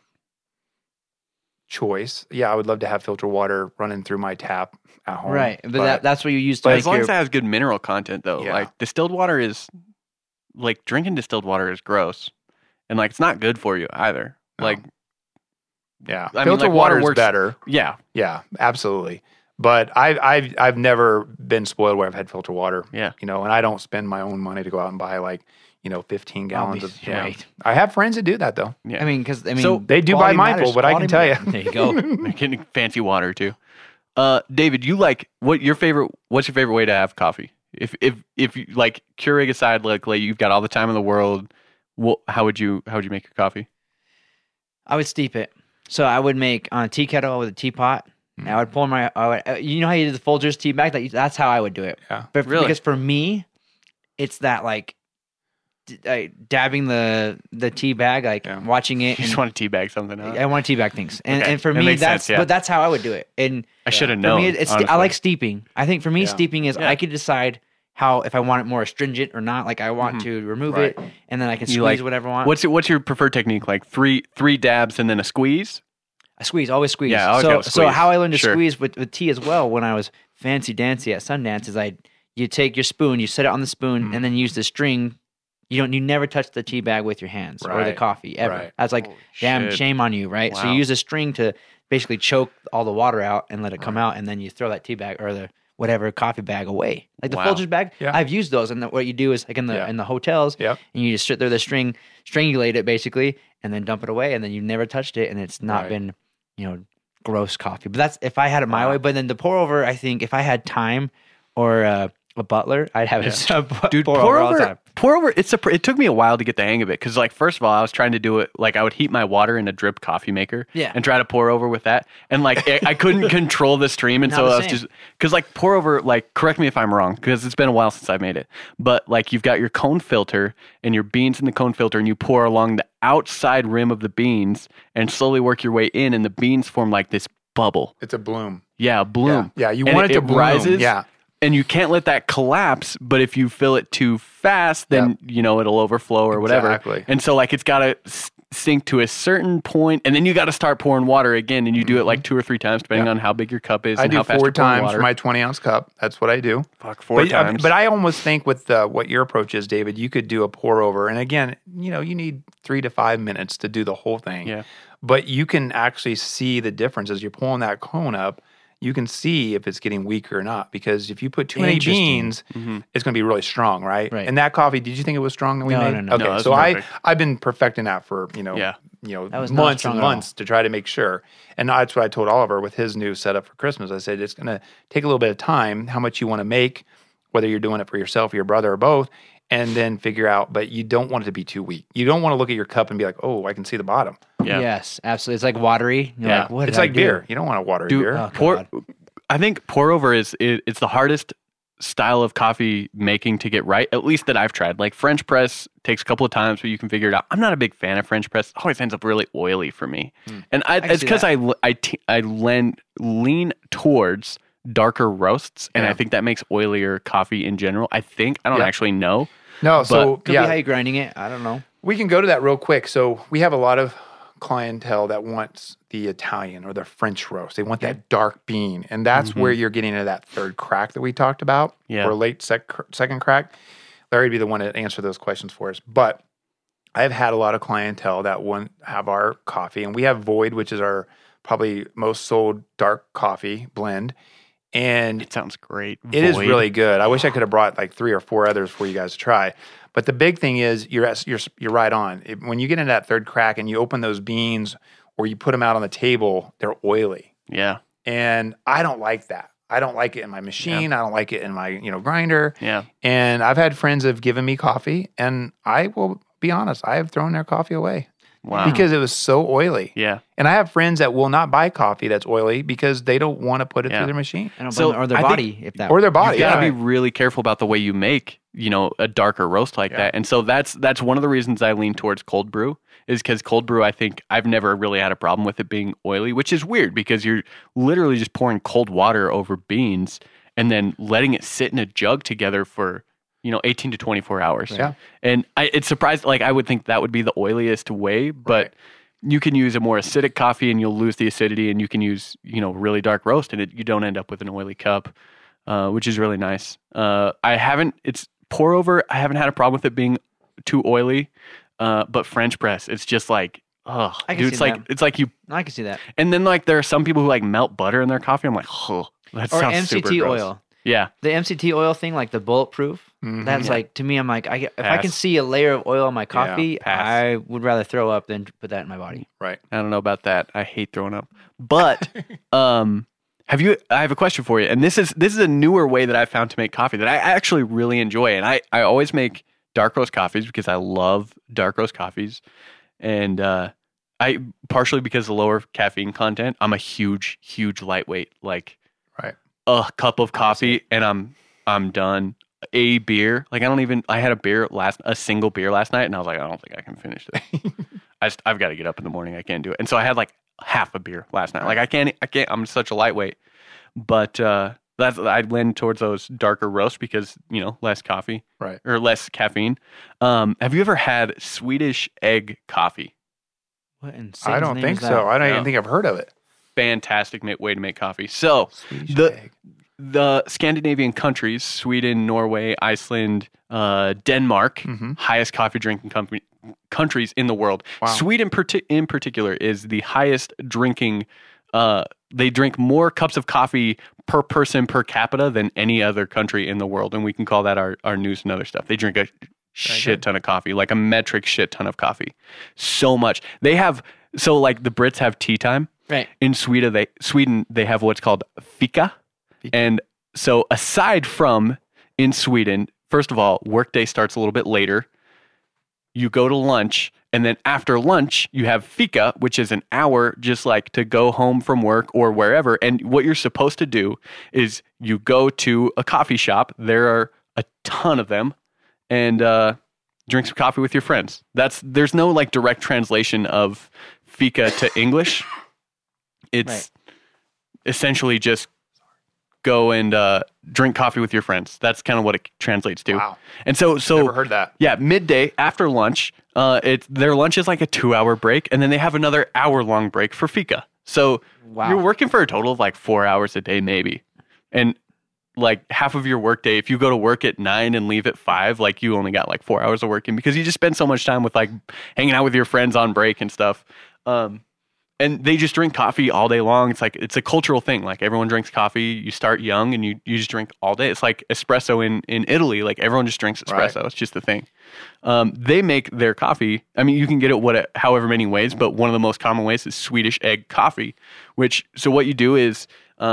choice, I would love to have filter water running through my tap at home. right. But that's what you use to But make as long your... as it has good mineral content, though, Yeah. like distilled water is, like drinking distilled water is gross, and like it's not good for you either. No. Like, Yeah. I mean, Filter like, water water is works- better. yeah, Yeah, absolutely. But I've never been spoiled where I've had filter water. Yeah. And I don't spend my own money to go out and buy 15 gallons of. right. I have friends that do that though. yeah. I mean, because So, They do buy quality Mindful, matters. but I can tell you. There you go. They're getting fancy water too. David, you like what's your favorite way to have coffee If you like Keurig aside, like you've got all the time in the world, how would you make your coffee? I would steep it. So I would make on a tea kettle with a teapot. I would pour you know how you do the Folgers tea bag? That's how I would do it. Yeah. But Really? Because for me, it's that like dabbing the tea bag, like watching it. You just want to teabag something out. I want to teabag things. And Okay. and for That me, makes that's sense, yeah. but that's how I would do it. And I should have for known. me, honestly. I like steeping. I think for me, Yeah. steeping is I could decide how if I want it more astringent or not. Like I want to remove it, and then I can squeeze whatever I want. What's your preferred technique? Like three dabs and then a squeeze? I squeeze, always squeeze. Yeah, I always so gotta squeeze. how I learned to Sure. squeeze with tea as well when I was fancy dancy at Sundance is you take your spoon, you set it on the spoon, and then use the string. You never touch the tea bag with your hands or the Right. coffee ever. Right. That's like damn shit. shame on you, right? So Wow. you use a string to basically choke all the water out and let it come out, and then you throw that tea bag or the whatever coffee bag away. Like the Wow. Folgers bag, Yeah. I've used those, and what you do is like in the hotels, Yep. and you just sit there, the strangulate it basically, and then dump it away, and then you've never touched it, and it's not Right. been gross coffee. But that's if I had it my way. But then the pour over, I think if I had time or a butler, I'd have it Dude, pour over all the time. pour over. It took me a while to get the hang of it because, like, first of all, I was trying to do it like I would heat my water in a drip coffee maker, and try to pour over with that, and like I couldn't control the stream, and Not so the I was same. just because like pour over. Like, correct me if I'm wrong because it's been a while since I made it, but like you've got your cone filter and your beans in the cone filter, and you pour along the outside rim of the beans and slowly work your way in, and the beans form like this bubble. It's a bloom. Yeah, bloom. Yeah, you And want it to bloom. rises. Yeah. And you can't let that collapse, but if you fill it too fast, then it'll overflow or whatever. Exactly. And so like it's got to sink to a certain point, and then you got to start pouring water again, and you do it like 2 or 3 times depending on how big your cup is I and do how fast 4 you're pouring times water. for my 20-ounce cup. That's what I do. Fuck, 4 times. But I almost think with what your approach is, David, you could do a pour over. And again, you need 3 to 5 minutes to do the whole thing. Yeah. But you can actually see the difference as you're pulling that cone up. You can see if it's getting weaker or not, because if you put too many beans, it's going to be really strong, right? Right. And that coffee, did you think it was strong that we made? No. Okay, No, it was so perfect. I've been perfecting that for That was not months strong and at all. months to try to make sure. And that's what I told Oliver with his new setup for Christmas. I said it's going to take a little bit of time, how much you want to make, whether you're doing it for yourself or your brother or both, and then figure out. But you don't want it to be too weak. You don't want to look at your cup and be like, oh, I can see the bottom. Yeah. Yes, absolutely. It's like watery. You're Yeah. like, what It's did I like do? beer. You don't want to water Dude, beer. Oh, pour. God. I think pour over it's the hardest style of coffee making to get right, at least that I've tried. Like French press takes a couple of times, but you can figure it out. I'm not a big fan of French press. It always ends up really oily for me. And can it's see because that. I lean towards darker roasts, and I think that makes oilier coffee in general. I don't actually know. No, so Could be how you're grinding it. I don't know. we can go to that real quick. So we have a lot of clientele that wants the Italian or the French roast. They want that dark bean, and that's where you're getting into that third crack that we talked about, or late second crack. Larry would be the one to answer those questions for us. But I've had a lot of clientele that want have our coffee, and we have Void, which is our probably most sold dark coffee blend. And It sounds great. it is Void. really good. I wish I could have brought like 3 or 4 others for you guys to try. But the big thing is you're right on. When you get into that third crack and you open those beans or you put them out on the table, they're oily. Yeah. And I don't like that. I don't like it in my machine. I don't like it in my grinder. Yeah. And I've had friends have given me coffee, and I will be honest, I have thrown their coffee away. Wow. Because it was so oily. Yeah. And I have friends that will not buy coffee that's oily because they don't want to put it Yeah. through their machine. I don't So, blame or their I think- body if that Or their body. You've got to yeah. be really careful about the way you make, a darker roast like that. And so that's one of the reasons I lean towards cold brew is because cold brew, I think I've never really had a problem with it being oily, which is weird because you're literally just pouring cold water over beans and then letting it sit in a jug together for 18 to 24 hours. Yeah. And it's surprised, like I would think that would be the oiliest way, but Right. you can use a more acidic coffee and you'll lose the acidity, and you can use, really dark roast and you don't end up with an oily cup, which is really nice. It's pour over. I haven't had a problem with it being too oily, but French press, it's just like, I can dude, see it's like you, I can see that. and then like there are some people who like melt butter in their coffee. I'm like, that Or sounds super MCT gross. oil. Yeah. The MCT oil thing, like the bulletproof, that's like, to me, I'm like, if I can Pass. see a layer of oil in my coffee, pass. I would rather throw up than put that in my body. Right. I don't know about that. I hate throwing up. But I have a question for you, and this is a newer way that I've found to make coffee that I actually really enjoy, and I always make dark roast coffees because I love dark roast coffees, and I partially because of the lower caffeine content. I'm a huge lightweight, like Right. a cup of coffee and I'm done. A beer, like I had a single beer last night, and I was like, I don't think I can finish this. I've got to get up in the morning. I can't do it, and so I had like half a beer last night. Like I can't. I'm such a lightweight, but I'd lean towards those darker roasts because less coffee, Right. or less caffeine. Have you ever had Swedish egg coffee? What in I Satan's don't name think is that? so. I don't No. even think I've heard of it. Fantastic way to make coffee. So Swedish the egg. the Scandinavian countries, Sweden, Norway, Iceland, Denmark, highest coffee drinking countries in the world. Wow. Sweden in particular is the highest drinking. They drink more cups of coffee per person per capita than any other country in the world, and we can call that our news and other stuff. They drink a shit ton of coffee, like a metric shit ton of coffee. So much. They have like the Brits have tea time. Right. In Sweden they have what's called fika. And so aside from in Sweden, first of all, workday starts a little bit later. You go to lunch, and then after lunch, you have fika, which is an hour just like to go home from work or wherever. And what you're supposed to do is you go to a coffee shop. There are a ton of them, and drink some coffee with your friends. There's no like direct translation of fika to English. It's essentially just go and drink coffee with your friends. That's kind of what it translates to. Wow. And so Never heard that. Yeah, midday after lunch, their lunch is like a 2-hour break, and then they have another hour-long break for fika. So you're working for a total of like 4 hours a day, maybe. And like half of your workday, if you go to work at 9 and leave at 5, like you only got like 4 hours of working because you just spend so much time with like hanging out with your friends on break and stuff. And they just drink coffee all day long. It's a cultural thing. Like everyone drinks coffee. You start young and you just drink all day. It's like espresso in Italy. Like everyone just drinks espresso. Right. It's just the thing. They make their coffee. I mean, you can get it however many ways, but one of the most common ways is Swedish egg coffee. So what you do is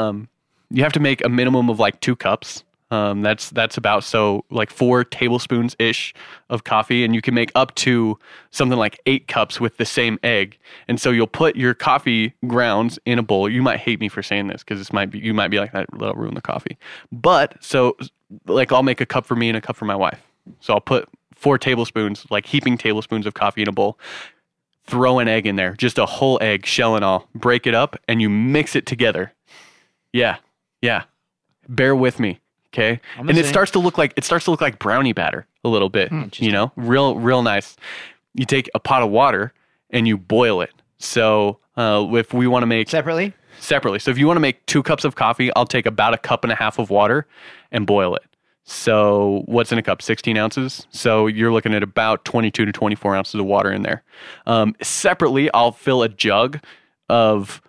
you have to make a minimum of like 2 cups. That's about 4 tablespoons ish of coffee, and you can make up to something like 8 cups with the same egg. And so you'll put your coffee grounds in a bowl. You might hate me for saying this because you might be like, that'll ruin the coffee. But so like I'll make a cup for me and a cup for my wife. So I'll put 4 tablespoons, like heaping tablespoons of coffee in a bowl. Throw an egg in there, just a whole egg, shell and all. Break it up, and you mix it together. Yeah. Bear with me. Okay. And it starts to look like brownie batter a little bit, real nice. You take a pot of water and you boil it. So, if we want to make separately. So if you want to make 2 cups of coffee, I'll take about 1.5 cups of water and boil it. So what's in a cup? 16 ounces. So you're looking at about 22 to 24 ounces of water in there. Separately, I'll fill a jug of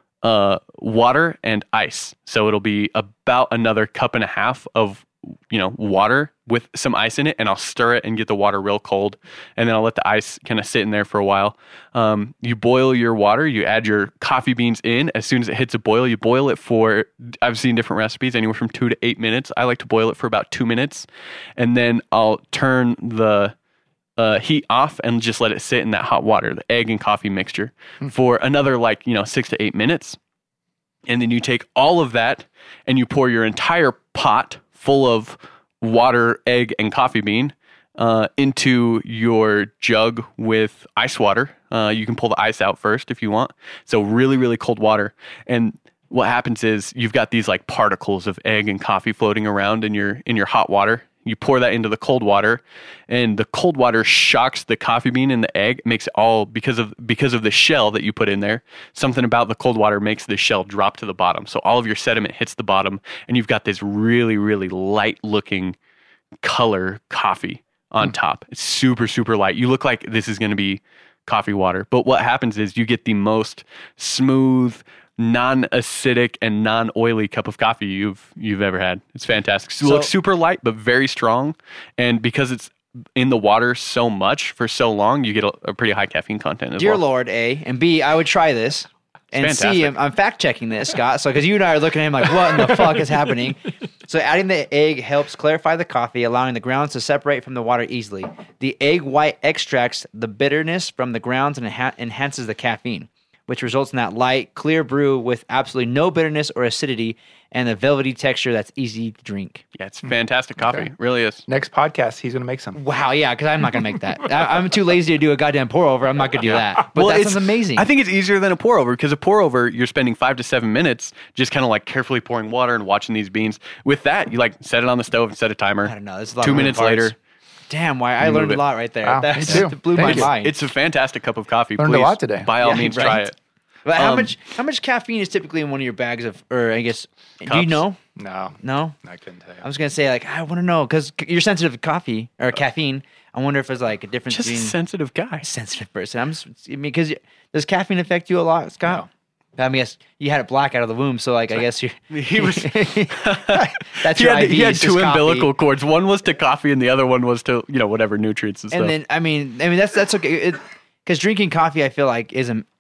water and ice. So it'll be about another 1.5 cups of water with some ice in it, and I'll stir it and get the water real cold, and then I'll let the ice kind of sit in there for a while. You boil your water, you add your coffee beans in. As soon as it hits a boil, you boil it for, I've seen different recipes, anywhere from 2 to 8 minutes. I like to boil it for about 2 minutes, and then I'll turn the heat off and just let it sit in that hot water, the egg and coffee mixture, for another 6 to 8 minutes. And then you take all of that and you pour your entire pot full of water, egg, and coffee bean into your jug with ice water. You can pull the ice out first if you want. So really, really cold water. And what happens is you've got these like particles of egg and coffee floating around in your hot water. You pour that into the cold water, and the cold water shocks the coffee bean and the egg, makes it all, because of the shell that you put in there. Something about the cold water makes the shell drop to the bottom. So all of your sediment hits the bottom, and you've got this really, really light looking color coffee on top. It's super, super light. You look like this is going to be coffee water. But what happens is you get the most smooth, non-acidic and non-oily cup of coffee you've ever had. It's fantastic. So it looks super light but very strong, and because it's in the water so much for so long, you get a pretty high caffeine content as Dear well. Lord, A, and B, I would try this. And fantastic. C, I'm fact checking this, Scott. So because you and I are looking at him like, what in the fuck is happening? So adding the egg helps clarify the coffee, allowing the grounds to separate from the water easily. The egg white extracts the bitterness from the grounds and enhances the caffeine, which results in that light, clear brew with absolutely no bitterness or acidity and a velvety texture that's easy to drink. Yeah, it's fantastic coffee. Really is. Next podcast, he's going to make some. Wow, yeah, because I'm not going to make that. I'm too lazy to do a goddamn pour over. I'm not going to do that. But that sounds amazing. I think it's easier than a pour over because a pour over, you're spending 5 to 7 minutes just kind of like carefully pouring water and watching these beans. With that, you like set it on the stove and set a timer. I don't know. There's a lot 2 of moving minutes parts. later. Damn, why I learned a it. lot right there. Wow, That me too. blew my Thank you. mind. It's a fantastic cup of coffee. Learned a Please, lot today. By all Yeah, means, right. try it. But how much caffeine is typically in one of your bags of, or I guess, do you Cups? know? No, No? I couldn't tell you. I was going to say, like, I want to know, because you're sensitive to coffee, or caffeine. I wonder if there's, like, a difference Just a between sensitive guy. sensitive person. Because does caffeine affect you a lot, Scott? No. I guess you had it black out of the womb, so, like, I guess you're... He was. That's He your had, IV, he had it's just two coffee. umbilical cords. One was to coffee, and the other one was to whatever nutrients and stuff. And then, I mean that's okay. Because drinking coffee, I feel like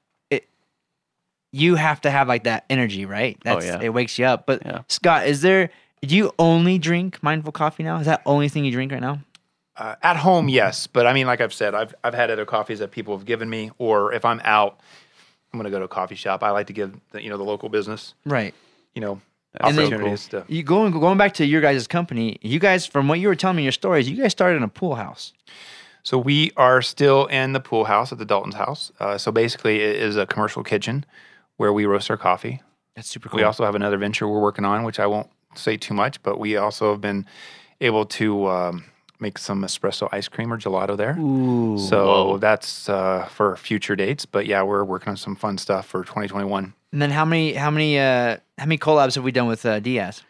you have to have like that energy, right? Yeah. It wakes you up. But Yeah. Scott, do you only drink Mindful Coffee now? Is that the only thing you drink right now? At home, yes, but I mean, like I've said, I've had other coffees that people have given me, or if I'm out, I'm going to go to a coffee shop. I like to give the local business, Right. That's opportunities to. You going back to your guys' company, you guys, from what you were telling me in your stories, you guys started in a pool house. So we are still in the pool house at the Dalton's house. So basically, it is a commercial kitchen where we roast our coffee. That's super cool. We also have another venture we're working on, which I won't say too much, but we also have been able to make some espresso ice cream or gelato there. Ooh. So that's for future dates. But yeah, we're working on some fun stuff for 2021. And then how many collabs have we done with Diaz?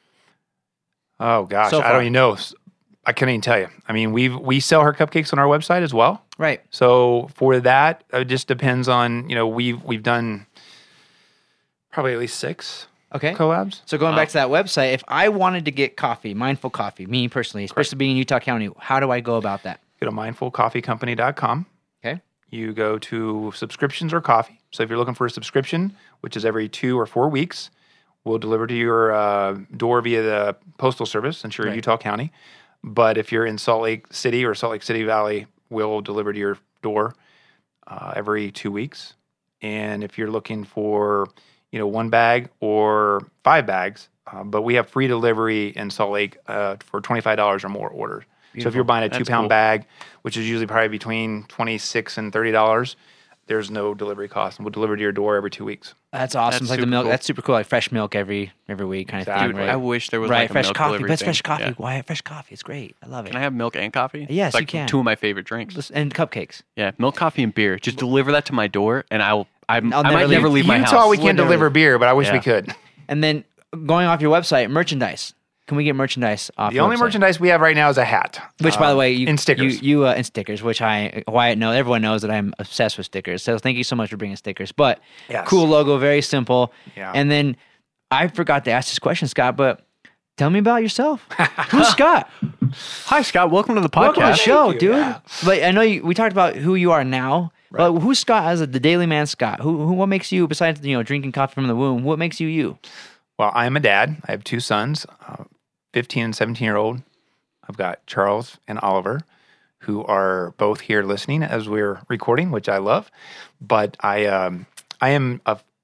Oh gosh, So I far. don't even know. I can't even tell you. I mean, we sell her cupcakes on our website as well. Right. So for that, it just depends on we've done probably at least 6 Okay. collabs. So going back to that website, if I wanted to get coffee, Mindful Coffee, me personally, especially being in Utah County, how do I go about that? Go to mindfulcoffeecompany.com. Okay. You go to subscriptions or coffee. So if you're looking for a subscription, which is every 2 or 4 weeks, we'll deliver to your door via the postal service since you're in Right. Utah County. But if you're in Salt Lake City or Salt Lake City Valley, we'll deliver to your door every 2 weeks. And if you're looking for 1 bag or 5 bags, but we have free delivery in Salt Lake for $25 or more orders. So if you're buying a That's 2-pound cool. bag, which is usually probably between $26 and $30, there's no delivery cost, and we'll deliver to your door every 2 weeks. That's awesome. That's It's like the super milk. cool. That's super cool. Like fresh milk every week kind of Exactly. thing. Dude, Right. I wish there was right. like a Fresh milk coffee. delivery Best thing. fresh coffee. Yeah. Why fresh coffee? It's great. I love it. Can I have milk and coffee? Yes, It's like you can. 2 of my favorite drinks. And cupcakes. Yeah, milk, coffee, and beer. Just deliver that to my door, and I never might leave. never leave my Utah, house. we can't deliver beer, but I wish we Yeah. could. And then going off your website, merchandise. Can we get merchandise off? The your only website? merchandise we have right now is a hat. Which, by the way, and stickers. You and stickers, which Wyatt knows. Everyone knows that I'm obsessed with stickers. So thank you so much for bringing stickers. But Yes. cool logo, very simple. Yeah. And then I forgot to ask this question, Scott. But tell me about yourself. Who's Scott? Hi, Scott. Welcome to the podcast. Welcome to the show, you. dude. Yeah. Like I know we talked about who you are now. But who's Scott as the daily man, Scott? Who? What makes you besides drinking coffee from the womb? What makes you you? Well, I am a dad. I have 2 sons, 15 and 17-year-old. I've got Charles and Oliver, who are both here listening as we're recording, which I love. But I am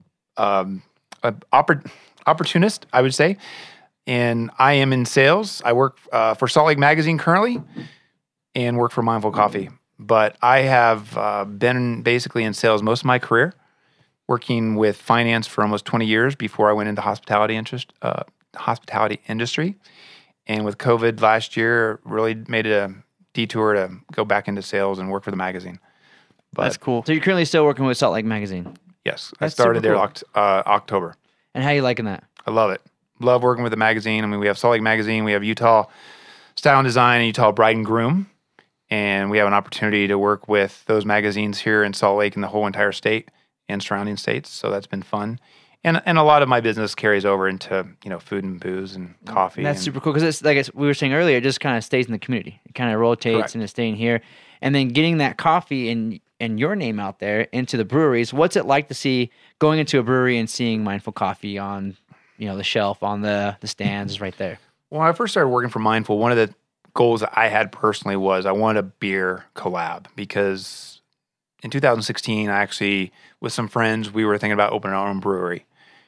a opportunist, I would say, and I am in sales. I work for Salt Lake Magazine currently, and work for Mindful Coffee. But I have been basically in sales most of my career, working with finance for almost 20 years before I went into hospitality industry. And with COVID last year, really made a detour to go back into sales and work for the magazine. But That's cool. So you're currently still working with Salt Lake Magazine. yes, I That's started super there cool. October. And how you liking that? I love it. Love working with the magazine. I mean, we have Salt Lake Magazine, we have Utah Style and Design, and Utah Bride and Groom. And we have an opportunity to work with those magazines here in Salt Lake and the whole entire state and surrounding states. So that's been fun. And a lot of my business carries over into, food and booze and coffee. And that's and, super cool because it's like we were saying earlier, it just kind of stays in the community. It kind of rotates Correct. and it's staying here. And then getting that coffee, and and your name out there into the breweries. What's it like to see going into a brewery and seeing Mindful Coffee on, the shelf, on the stands right there? Well, when I first started working for Mindful, one of the goals that I had personally was I wanted a beer collab, because in 2016, I actually, with some friends, we were thinking about opening our own brewery.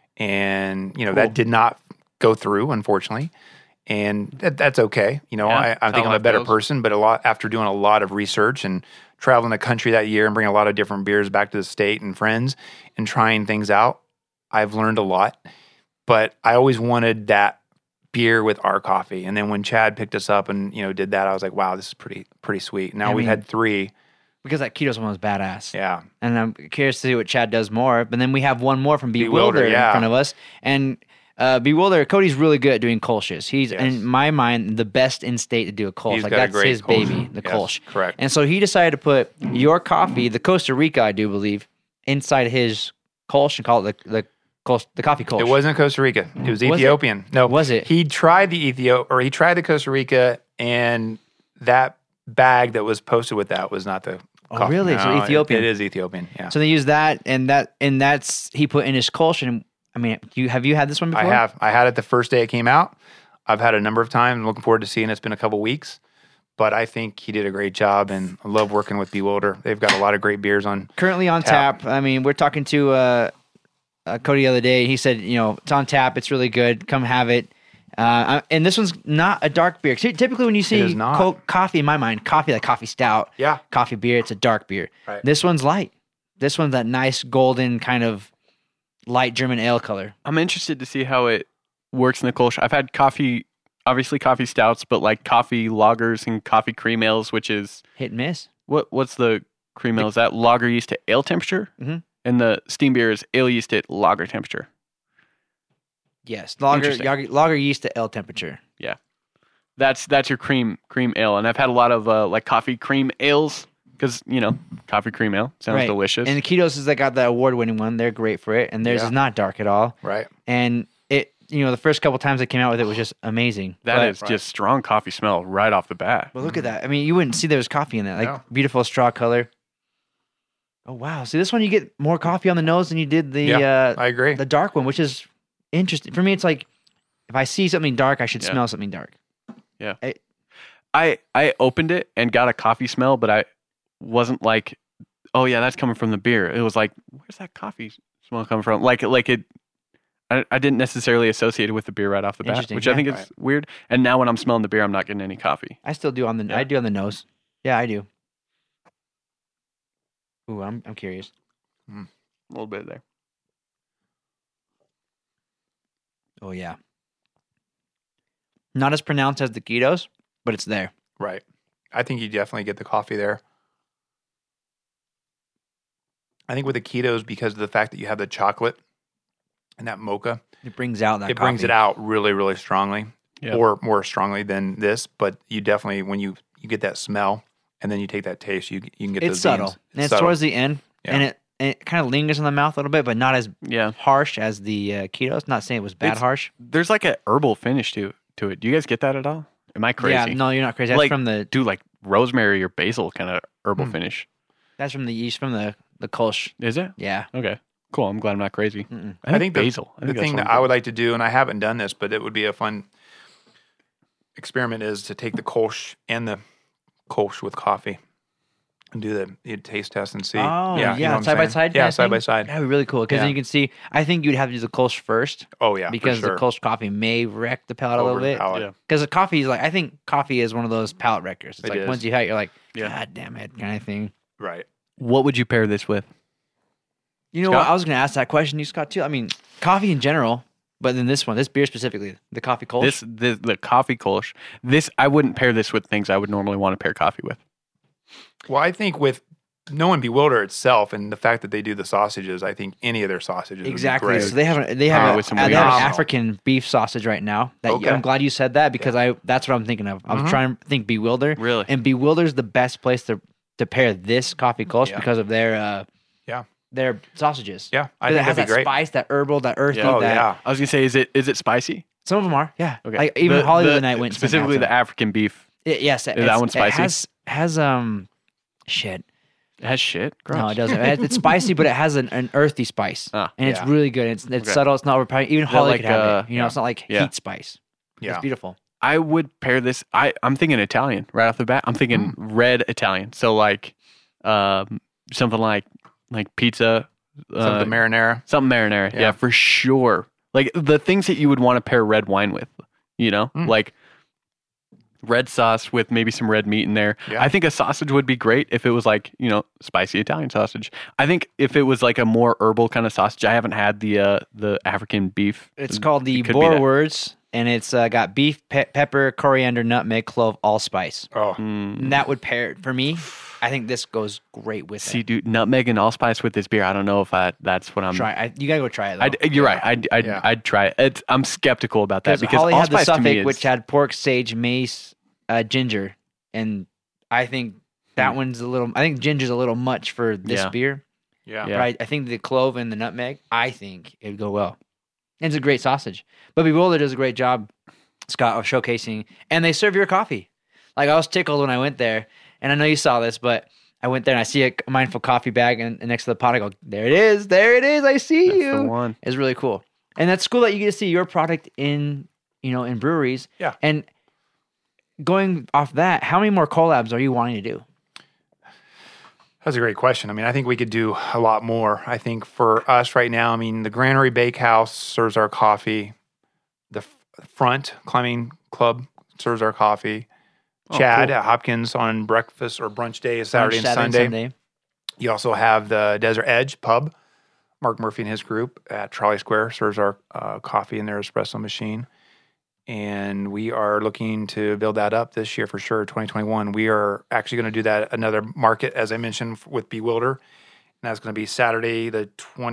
And, that did not go through, unfortunately. And that's okay. I think I'm a better person, but after doing a lot of research and traveling the country that year and bringing a lot of different beers back to the state and friends and trying things out, I've learned a lot. But I always wanted that beer with our coffee. And then when Chad picked us up and, did that, I was like, wow, this is pretty sweet. Now we've had 3. Because that Ketos one was badass. Yeah. And I'm curious to see what Chad does more. But then we have one more from Bewilder in front of us. And Bewilder, Cody's really good at doing Kolsch's. He's, in my mind, the best in state to do a Kolsch. He's that's his Kolsch. baby, the Kolsch. Correct. And so he decided to put your coffee, the Costa Rica, I do believe, inside his Kolsch and call it the coffee Kolsch. It wasn't Costa Rica. It was Ethiopian. No. Was it? He tried the Costa Rica, and that bag that was posted with that was not the Oh, coffee. really? So Ethiopian. It is Ethiopian, yeah. So they use that, and that's he put in his Kolsch. And I mean, have you had this one before? I have. I had it the first day it came out. I've had it a number of times. I'm looking forward to seeing it. It's been a couple weeks. But I think he did a great job, and I love working with Bewilder. They've got a lot of great beers on currently on tap. I mean, we're talking to Cody the other day. He said, it's on tap. It's really good. Come have it. And this one's not a dark beer. Typically, when you see coffee, in my mind, like coffee stout, coffee beer, it's a dark beer. Right. This one's light. This one's that nice golden kind of light German ale color. I'm interested to see how it works in the Kolsch. I've had coffee stouts, but like coffee lagers and coffee cream ales, which is hit and miss. What's the cream ale? Is that lager yeast at ale temperature? Mm-hmm. And the steam beer is ale yeast at lager temperature. Yes, lager yeast at ale temperature. Yeah, that's your cream ale, and I've had a lot of like coffee cream ales because coffee cream ale sounds delicious. And the Ketos is got the award-winning one; they're great for it, and theirs is not dark at all. Right. And it, the first couple times they came out with it was just amazing. That is just strong coffee smell right off the bat. Well, look at that. I mean, you wouldn't see there was coffee in that. Beautiful straw color. Oh wow! See, this one you get more coffee on the nose than you did the. I agree. The dark one, which is interesting for me. It's like if I see something dark, I should smell something dark. Yeah. I opened it and got a coffee smell, but I wasn't like, oh yeah, that's coming from the beer. It was like, where's that coffee smell coming from? Like it. I didn't necessarily associate it with the beer right off the bat, which I think is weird. And now when I'm smelling the beer, I'm not getting any coffee. I still do I do on the nose. Yeah, I do. Ooh, I'm curious. A little bit there. Oh yeah. Not as pronounced as the Ketos, but it's there. Right. I think you definitely get the coffee there. I think with the Ketos, because of the fact that you have the chocolate and that mocha, it brings out that. It brings it out really, really strongly, or more strongly than this. But you definitely, when you get that smell and then you take that taste, you can get those subtle. beans. And it's towards the end, and it kind of lingers in the mouth a little bit, but not as harsh as the Ketos. Not saying it was harsh. There's like a herbal finish to it. Do you guys get that at all? Am I crazy? Yeah, no, you're not crazy. That's from the like rosemary or basil kind of herbal finish. That's from the yeast from the Kolsch. Is it? Yeah. Okay. Cool. I'm glad I'm not crazy. I think basil. The thing that I would like to do, and I haven't done this, but it would be a fun experiment, is to take the Kolsch and the Kolsch with coffee and do the taste test and see. Oh, yeah, side by side. Yeah, side by side. That'd be really cool because then you can see. I think you'd have to do the Kolsch first. Oh yeah, because the Kolsch coffee may wreck the palate a little bit. Because the coffee is I think coffee is one of those palate wreckers. It's like once you have it, you're like, God damn it, kind of thing. Right. What would you pair this with? You know what? I was going to ask that question, you Scott, too. I mean, coffee in general, but then this beer specifically, the coffee Kolsch. The coffee Kolsch. I wouldn't pair this with things I would normally want to pair coffee with. Well, I think with knowing Bewilder itself and the fact that they do the sausages, I think any of their sausages exactly. would be great. So they have an African beef sausage right now. I'm glad you said that because that's what I'm thinking of. I was trying to think Bewilder. Really? And Bewilder's the best place to pair this coffee Kolsch because of their sausages. Yeah, I think that'd be great. Spice, that herbal, that earthy. Yeah. I was gonna say, is it spicy? Some of them are. Yeah. Okay. Like, even Holly the night went specifically the African beef. Yes, is that one spicy? Has shit. It has shit. Gross. No, it doesn't. It's spicy, but it has an earthy spice, and it's really good. It's subtle. It's not overpowering. Even Holly like, could have it. You know, it's not like heat spice. Yeah. It's beautiful. I would pair this. I'm thinking Italian right off the bat. I'm thinking red Italian. So like something like pizza. Something marinara. Something marinara. Yeah, for sure. Like the things that you would want to pair red wine with, you know, like red sauce with maybe some red meat in there. Yeah. I think a sausage would be great if it was like, you know, spicy Italian sausage. I think if it was like a more herbal kind of sausage, I haven't had the African beef. It's called the It could be that. Boerewors, and it's got beef, pepper, coriander, nutmeg, clove, allspice. Oh, And that would pair for me. I think this goes great with See, it. dude, nutmeg and allspice with this beer. I don't know if that's what I'm. You gotta go try it. Though. You're right. I'd try it. I'm skeptical about that because Holly had the allspice to me Suffolk, is, which had pork, sage, mace, ginger, and I think that one's a little. I think ginger's a little much for this beer. yeah. But I think the clove and the nutmeg, I think it'd go well. And it's a great sausage. But Bewilder does a great job, Scott, of showcasing, and they serve your coffee. Like I was tickled when I went there, and I know you saw this, but I went there and I see a Mindful coffee bag, and next to the pot, I go, there it is, I see That's you. the one. It's really cool, and that's cool that you get to see your product in breweries. Yeah. And going off that, how many more collabs are you wanting to do? That's a great question. I mean, I think we could do a lot more. I think for us right now, I mean, the Granary Bakehouse serves our coffee. The Front Climbing Club serves our coffee. Chad cool. at Hopkins on breakfast or brunch day, Saturday and Sunday. You also have the Desert Edge Pub. Mark Murphy and his group at Trolley Square serves our coffee in their espresso machine. And we are looking to build that up this year for sure, 2021. We are actually going to do that another market, as I mentioned, with Bewilder. And that's going to be Saturday, the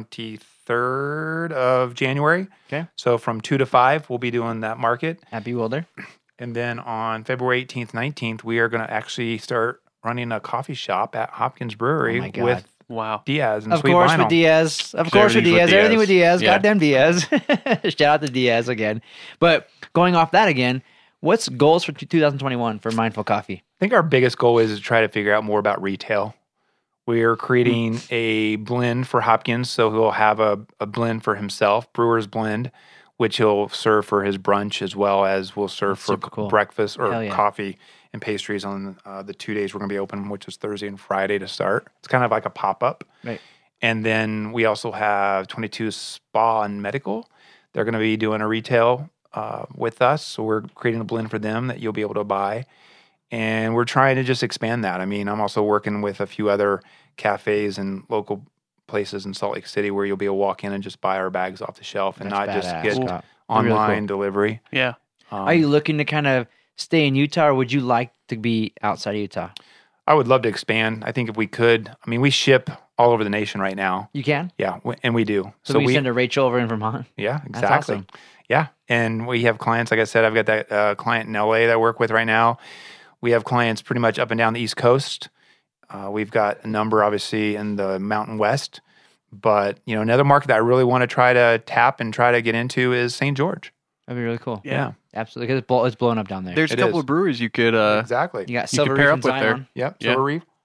23rd of January. Okay. So from 2 to 5, we'll be doing that market. At Bewilder. And then on February 18th, 19th, we are going to actually start running a coffee shop at Hopkins Brewery Oh my God. with Wow. Diaz and Of Sweet course, Vinyl. with Diaz. Of course, with Everything's Diaz. with Everything with Diaz. Yeah. Goddamn Diaz. Shout out to Diaz again. But going off that again, what's goals for 2021 for Mindful Coffee? I think our biggest goal is to try to figure out more about retail. We are creating a blend for Hopkins, so he'll have a blend for himself, Brewer's Blend, which he'll serve for his brunch as well as we'll serve for super cool. breakfast or Hell yeah. coffee and pastries on the 2 days we're going to be open, which is Thursday and Friday to start. It's kind of like a pop-up. Right. And then we also have 22 Spa and Medical. They're going to be doing a retail with us, so we're creating a blend for them that you'll be able to buy. And we're trying to just expand that. I mean, I'm also working with a few other cafes and local places in Salt Lake City where you'll be able to walk in and just buy our bags off the shelf and That's not just badass, get Scott. online Really cool. delivery. Yeah. Are you looking to kind of stay in Utah, or would you like to be outside of Utah? I would love to expand. I think if we could, I mean, we ship all over the nation right now. You can? Yeah, and we do. So we send a Rachel over in Vermont? yeah, That's exactly. awesome. Yeah, and we have clients. Like I said, I've got that client in LA that I work with right now. We have clients pretty much up and down the East Coast. We've got a number, obviously, in the Mountain West. But another market that I really want to try to tap and try to get into is St. George. That'd be really cool. Yeah. Absolutely. Because it's blowing up down there. There's a It couple is. of breweries you could Exactly. You got you Silver could pair Reef up and with there. Zion. Yep. Yeah. Silver Reef.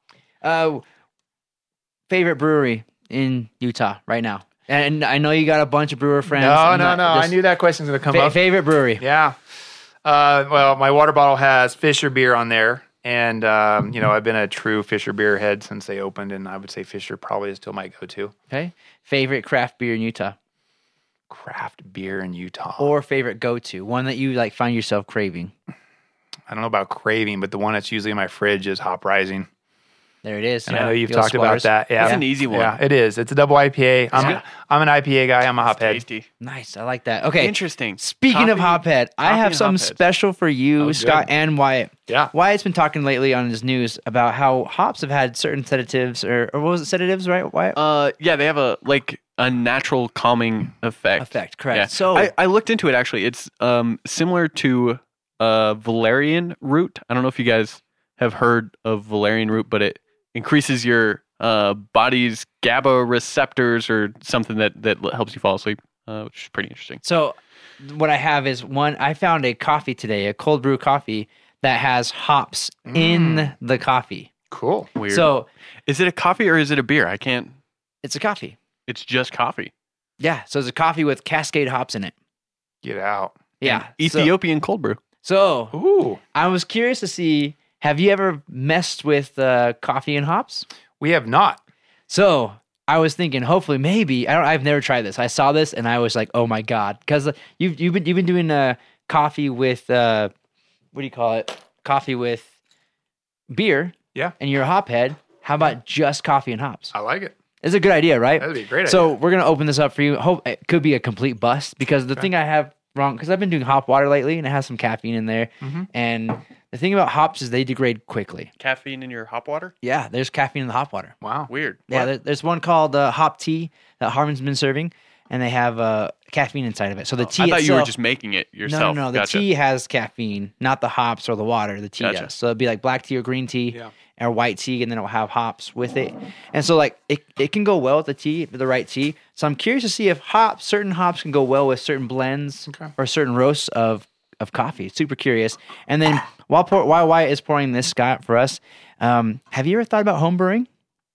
Favorite brewery in Utah right now? And I know you got a bunch of brewer friends. No. I'm not- I just knew that question's going to come up. Favorite brewery? Yeah. Well, my water bottle has Fisher beer on there. And, I've been a true Fisher beer head since they opened. And I would say Fisher probably is still my go-to. Okay. Favorite craft beer in Utah? Craft beer in Utah. Or favorite go-to? One that you find yourself craving? I don't know about craving, but the one that's usually in my fridge is Hop Rising. There it is. And I know you've The old talked about Squires. that. Yeah. That's an easy one. Yeah, it is. It's a double IPA. I'm an IPA guy. I'm a hop head. Tasty. Nice. I like that. Okay. Interesting. Speaking of Coffee- Hophead, I coffee have and something Hophead. special for you, Oh, Scott good. and Wyatt. Yeah. Wyatt's been talking lately on his news about how hops have had certain sedatives, or what was it, sedatives, right, Wyatt? Yeah, they have a natural calming effect. Effect, correct. Yeah. So I looked into it actually. It's similar to valerian root. I don't know if you guys have heard of valerian root, but it increases your body's GABA receptors or something that helps you fall asleep, which is pretty interesting. So what I have is I found a coffee today, a cold brew coffee that has hops in the coffee. Cool. Weird. So is it a coffee or is it a beer? I can't. it's a coffee. It's just coffee. Yeah. So it's a coffee with Cascade hops in it. Get out. Yeah. And Ethiopian cold brew. So Ooh. I was curious to see, have you ever messed with coffee and hops? We have not. So I was thinking, hopefully, maybe I've never tried this. I saw this and I was like, oh my god, because you've been doing coffee with what do you call it? Coffee with beer. Yeah. And you're a hop head. How about just coffee and hops? I like it. It's a good idea, right? That'd be a great idea. So we're gonna open this up for you. Hope it could be a complete bust because the thing I have wrong, because I've been doing hop water lately and it has some caffeine in there, and the thing about hops is they degrade quickly. Caffeine in your hop water? Yeah, there's caffeine in the hop water. Wow. Weird. Yeah, there's one called hop tea that Harmon's been serving, and they have caffeine inside of it. So the tea I thought you were itself- just making it yourself. No. The Gotcha. tea has caffeine, not the hops or the water. The tea Gotcha. does. So it'd be like black tea or green tea Yeah. or white tea, and then it'll have hops with it. And so like it can go well with the tea, the right tea. So I'm curious to see if certain hops can go well with certain blends or certain roasts of coffee. Super curious. And then while Wyatt is pouring this, Scott, for us, have you ever thought about home brewing?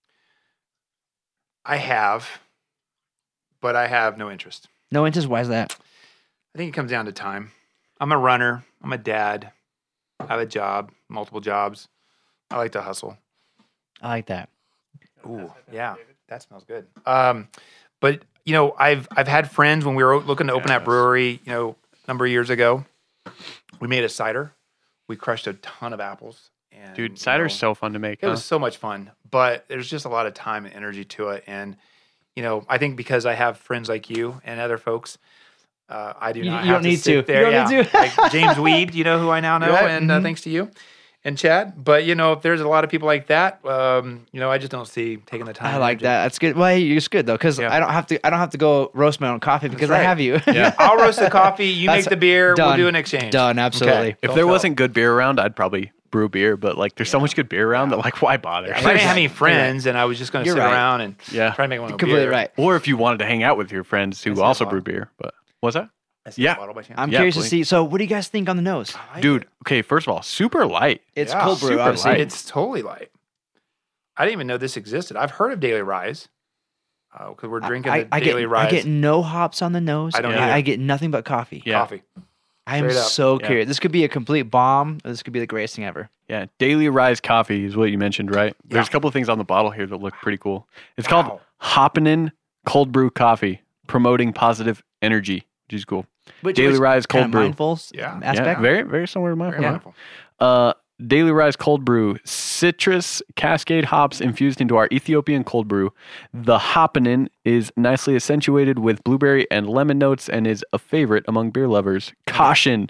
I have, but I have no interest. No interest. Why is that? I think it comes down to time. I'm a runner. I'm a dad. I have a job, multiple jobs. I like to hustle. I like that. Ooh, yeah, that smells good. But you know, I've had friends when we were looking to open that brewery, you know, a number of years ago. We made a cider. We crushed a ton of apples. And, Dude, cider's so fun to make. It was so much fun, but there's just a lot of time and energy to it. And you know, I think because I have friends like you and other folks, I do not. You have don't need sit to. There. You don't need to. Like James Weeb, you know who I now know, Right. and thanks to you and Chad. But you know, if there's a lot of people like that, you know, I just don't see taking the time. I and like energy. that. That's good. Well, hey, it's good though because Yeah. I don't have to go roast my own coffee because I right. have you. Yeah. I'll roast the coffee. You That's make the beer. done. We'll do an exchange. Done. Absolutely. Okay. If Don't there tell. wasn't good beer around, I'd probably brew beer, but like there's so much good beer around that like why bother? If I didn't have any friends, and I was just going to You're sit right. around and Yeah. try to make one Completely beer. right. Or if you wanted to hang out with your friends who That's also not brew fun. beer, but what's that? I see Yeah. a bottle by chance. I'm Yeah, curious to please. see. So, what do you guys think on the nose? I like Dude, it. okay, first of all, super light. It's Yeah. cold brew, Super obviously. light. It's totally light. I didn't even know this existed. I've heard of Daily Rise because we're drinking the Daily Rise I get no hops on the nose. I don't and either. I get nothing but coffee. Yeah. coffee. I am Straight up. so Yeah. curious. This could be a complete bomb. Or this could be the greatest thing ever. Yeah, Daily Rise Coffee is what you mentioned, right? There's Yeah. a couple of things on the bottle here that look pretty cool. It's Wow. called Hoppinin' Cold Brew Coffee, promoting positive energy, which is cool. Daily Rise Cold Brew. Mindful Yeah. aspect. Yeah, very, very similar to mine. Very wonderful. Daily Rise Cold Brew, citrus cascade hops infused into our Ethiopian cold brew. The hoppinin is nicely accentuated with blueberry and lemon notes and is a favorite among beer lovers. Caution.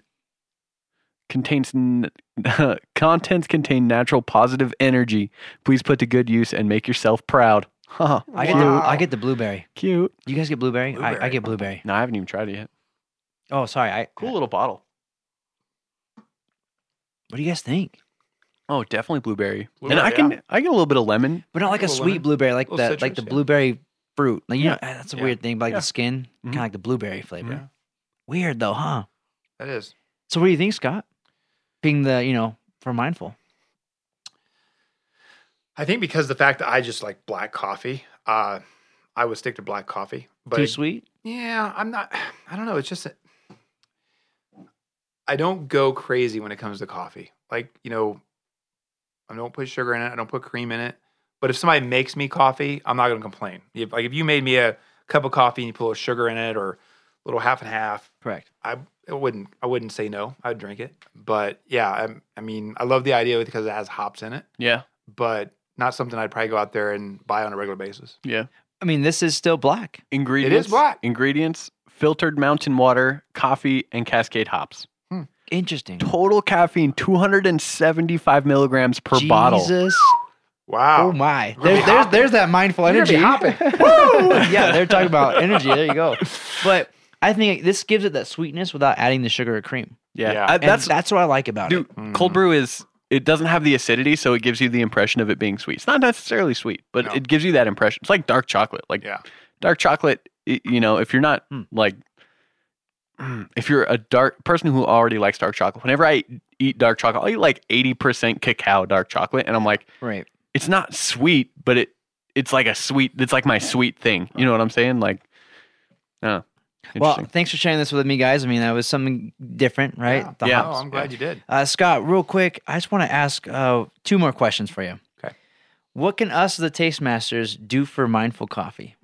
Contents contain natural positive energy. Please put to good use and make yourself proud. Huh. I get the blueberry. Cute. You guys get blueberry? I Blueberry. get blueberry. No, I haven't even tried it yet. Oh, sorry. Cool little bottle. What do you guys think? Oh, definitely blueberry. Blueberry, and I get a little bit of lemon. But not like a Little sweet lemon. blueberry, like Little that, like the citrus, yeah. blueberry fruit. Like you know, that's a Yeah. weird thing. But like Yeah. the skin, Mhm. kind of like the blueberry flavor. Yeah. Weird though, huh? That is. So what do you think, Scott? Being the for mindful. I think because the fact that I just like black coffee, I would stick to black coffee. But Too sweet? yeah, I'm not. I don't know. It's just that I don't go crazy when it comes to coffee. Like I don't put sugar in it. I don't put cream in it. But if somebody makes me coffee, I'm not going to complain. If you made me a cup of coffee and you put a little sugar in it or a little half and half, Correct. I wouldn't say no. I'd drink it. But yeah, I mean, I love the idea of it because it has hops in it, Yeah. but not something I'd probably go out there and buy on a regular basis. Yeah. I mean, this is still black. Ingredients. black. Ingredients: filtered mountain water, coffee, and Cascade hops. Interesting. Total caffeine: 275 milligrams per bottle. Jesus. Wow. Oh my. Really There's that mindful You're energy. gonna be hopping. Yeah, they're talking about energy. There you go. But I think this gives it that sweetness without adding the sugar or cream. Yeah, Yeah. And that's what I like about dude. it. Cold brew it doesn't have the acidity, so it gives you the impression of it being sweet. It's not necessarily sweet, but No. it gives you that impression. It's like dark chocolate. Like Yeah. dark chocolate. If you're not like. If you're a dark person who already likes dark chocolate, whenever I eat dark chocolate. I'll eat like 80% cacao dark chocolate, and I'm like, Right. it's not sweet, but it's like a sweet. It's like my sweet thing. You know what I'm saying? Like, Well, interesting. thanks for sharing this with me, guys. I mean, that was something different, right? The Yeah. hops. I'm glad you did. Scott, real quick, I just want to ask 2 more questions for you. Okay. What can us, the Tastemasters, do for Mindful Coffee?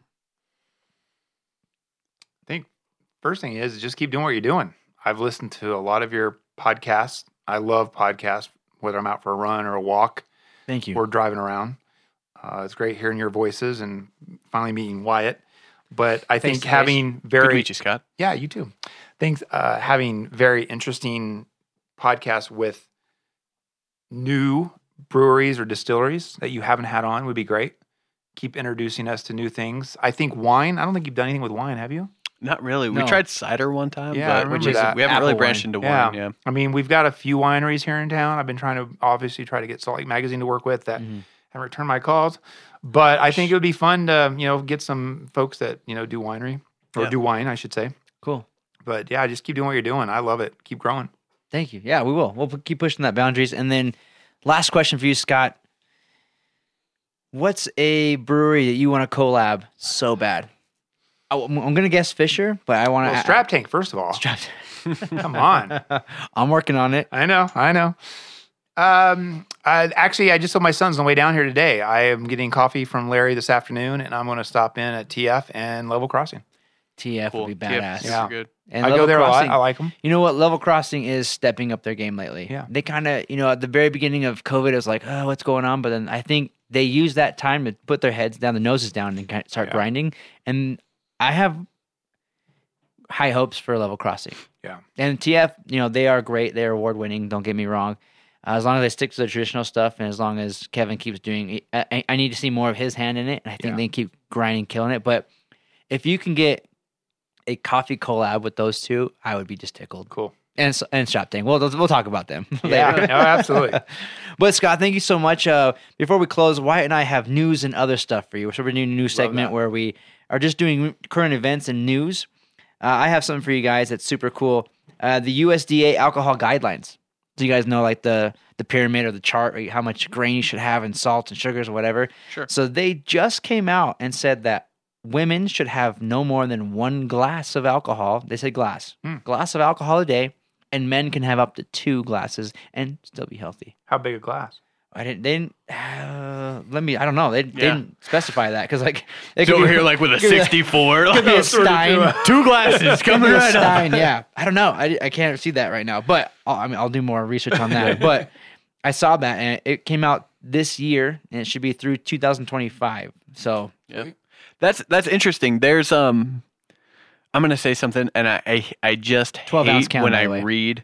I think first thing is just keep doing what you're doing. I've listened to a lot of your podcasts. I love podcasts, whether I'm out for a run or a walk Thank you. or driving around. It's great hearing your voices and finally meeting Wyatt. But I think Face to face. having Good to very meet you, Scott. yeah, you too. Things having very interesting podcasts with new breweries or distilleries that you haven't had on would be great. Keep introducing us to new things. I think wine. I don't think you've done anything with wine, have you? Not really. We No. tried cider one time, Yeah, I but remember that. we haven't really Apple branched wine. into wine. Yeah. I mean, we've got a few wineries here in town. I've been trying to obviously try to get Salt Lake Magazine to work with that Mm-hmm. haven't returned my calls. But I think it would be fun to, get some folks that, do winery or Yeah. do wine, I should say. Cool. But yeah, just keep doing what you're doing. I love it. Keep growing. Thank you. Yeah, we will. We'll keep pushing that boundaries. And then last question for you, Scott. What's a brewery that you want to collab so bad? I'm going to guess Fisher, but I want to... Well, Strap Tank, first of all. Come on. I'm working on it. I know. I just told my son's on the way down here today. I am getting coffee from Larry this afternoon, and I'm going to stop in at TF and Level Crossing. TF Cool. would be badass. Yeah. Good. And I Level go there Crossing, a lot. I like them. You know what? Level Crossing is stepping up their game lately. Yeah. They kind of, at the very beginning of COVID, it was like, oh, what's going on? But then I think they use that time to put their heads down, the noses down, and kind of start grinding. And I have high hopes for Level Crossing. Yeah. And TF, they are great. They're award winning. Don't get me wrong. As long as they stick to the traditional stuff, and as long as Kevin keeps doing, I need to see more of his hand in it. And I think they keep grinding, killing it. But if you can get a coffee collab with those two, I would be just tickled. Cool. And Strap Tank. We'll talk about them Yeah, later. no, absolutely. But Scott, thank you so much. Before we close, Wyatt and I have news and other stuff for you. So we're doing a new segment that. where we are just doing current events and news. I have something for you guys that's super cool. The USDA alcohol guidelines. So you guys know like the pyramid or the chart, right? How much grain you should have and salt and sugars or whatever. Sure. So they just came out and said that women should have no more than 1 glass of alcohol. They said glass of alcohol a day, and men can have up to 2 glasses and still be healthy. How big a glass? I don't know. They didn't specify that because like it So could over be- here, like with a could be 64, could be a Stein. 2 glasses coming Could be a right up. Stein, yeah. I don't know. I can't see that right now, but I'll do more research on that. But I saw that and it came out this year and it should be through 2025. So Yeah. That's interesting. There's I'm gonna say something, and I just 12-ounce hate count, when by I the way. read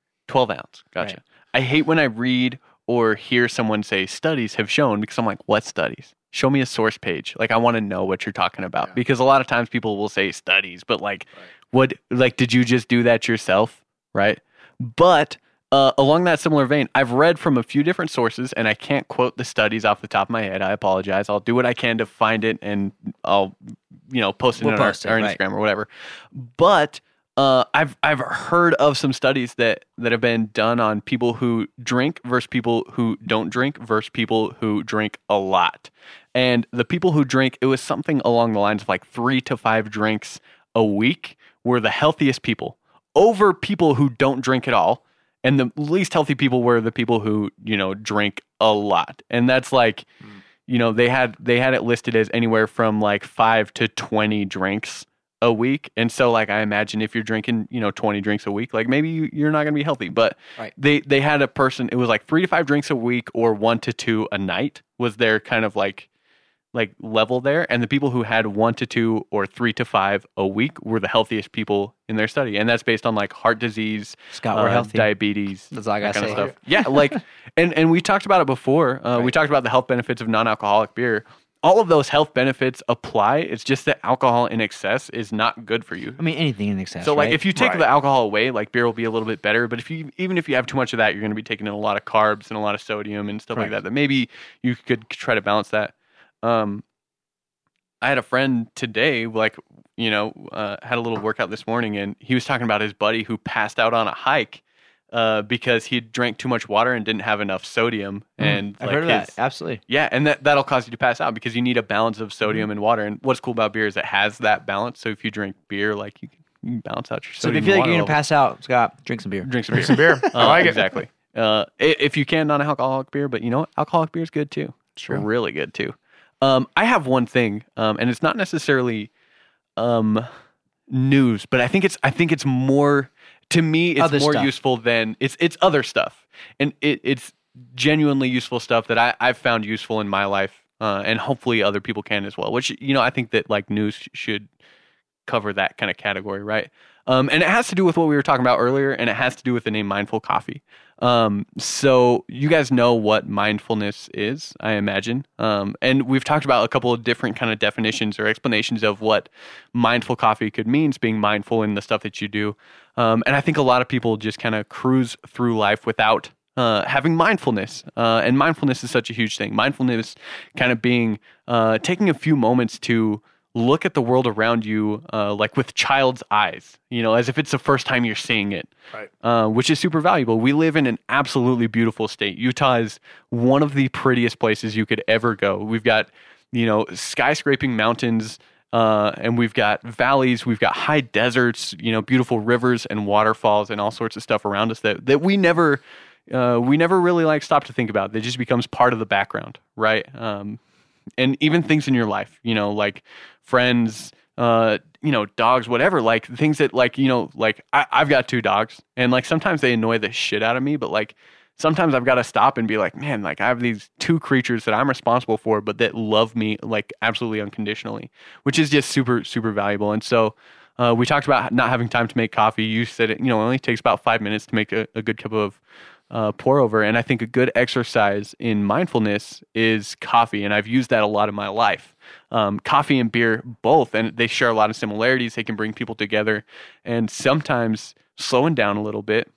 12 ounce. Gotcha. Right. I hate when I read or hear someone say studies have shown, because I'm like, what studies? Show me a source page. Like I want to know what you're talking about, because a lot of times people will say studies, but like, what? Like, did you just do that yourself? Right? But along that similar vein, I've read from a few different sources, and I can't quote the studies off the top of my head. I apologize. I'll do what I can to find it, and I'll post it We'll on our post it, Instagram right. or whatever. But I've heard of some studies that have been done on people who drink versus people who don't drink versus people who drink a lot. And the people who drink, it was something along the lines of like 3 to 5 drinks a week were the healthiest people over people who don't drink at all. And the least healthy people were the people who, drink a lot. And that's like, they had it listed as anywhere from like 5 to 20 drinks a week. And so like, I imagine if you're drinking, 20 drinks a week, like maybe you're not going to be healthy, but Right. they had a person, it was like 3 to 5 drinks a week or 1 to 2 a night was their kind of like level there. And the people who had 1 to 2 or 3 to 5 a week were the healthiest people in their study. And that's based on like heart disease, Scott, we're healthy. diabetes, That's all I that gotta kind say. of stuff. Yeah. Like, and we talked about it before. We talked about the health benefits of non-alcoholic beer. All of those health benefits apply. It's just that alcohol in excess is not good for you. I mean, anything in excess. So like right? if you take the alcohol away, like beer will be a little bit better. But even if you have too much of that, you're going to be taking in a lot of carbs and a lot of sodium and stuff like Correct. that. That maybe you could try to balance that. I had a friend today, had a little workout this morning, and he was talking about his buddy who passed out on a hike because he drank too much water and didn't have enough sodium. And I've heard of that. Absolutely. Yeah, and that'll cause you to pass out because you need a balance of sodium and water. And what's cool about beer is it has that balance. So if you drink beer, like you can balance out your So sodium. if you feel like and you're going water to pass out, Scott, drink some beer. Drink some Beer. beer. I like it. Exactly. If you can, non-alcoholic beer, but you know what? Alcoholic beer is good too. It's True. really good too. I have one thing, and it's not necessarily news, but I think it's more, to me, it's Other more stuff. useful than it's other stuff, and it's genuinely useful stuff that I've found useful in my life, and hopefully other people can as well. Which, you know, I think that like news should cover that kind of category, right? And it has to do with what we were talking about earlier, and it has to do with the name Mindful Coffee. So you guys know what mindfulness is, I imagine. And we've talked about a couple of different kind of definitions or explanations of what mindful coffee could mean, being mindful in the stuff that you do. And I think a lot of people just kind of cruise through life without having mindfulness. And mindfulness is such a huge thing. Mindfulness kind of being taking a few moments to look at the world around you like with child's eyes, you know, as if it's the first time you're seeing it, Right. which is super valuable. We live in an absolutely beautiful state. Utah is one of the prettiest places you could ever go. We've got, you know, skyscraping mountains, and we've got valleys, we've got high deserts, you know, beautiful rivers and waterfalls and all sorts of stuff around us that we never really like stop to think about. That just becomes part of the background, right? And even things in your life, you know, like friends, you know, dogs, whatever, like things that like, you know, like I've got 2 dogs and like sometimes they annoy the shit out of me, but like sometimes I've got to stop and be like, man, like I have these 2 creatures that I'm responsible for, but that love me like absolutely unconditionally, which is just super, super valuable. And so we talked about not having time to make coffee. You said it, you know, it only takes about 5 minutes to make a good cup of pour over. And I think a good exercise in mindfulness is coffee. And I've used that a lot in my life. Coffee and beer, both, and they share a lot of similarities. They can bring people together. And sometimes slowing down a little bit,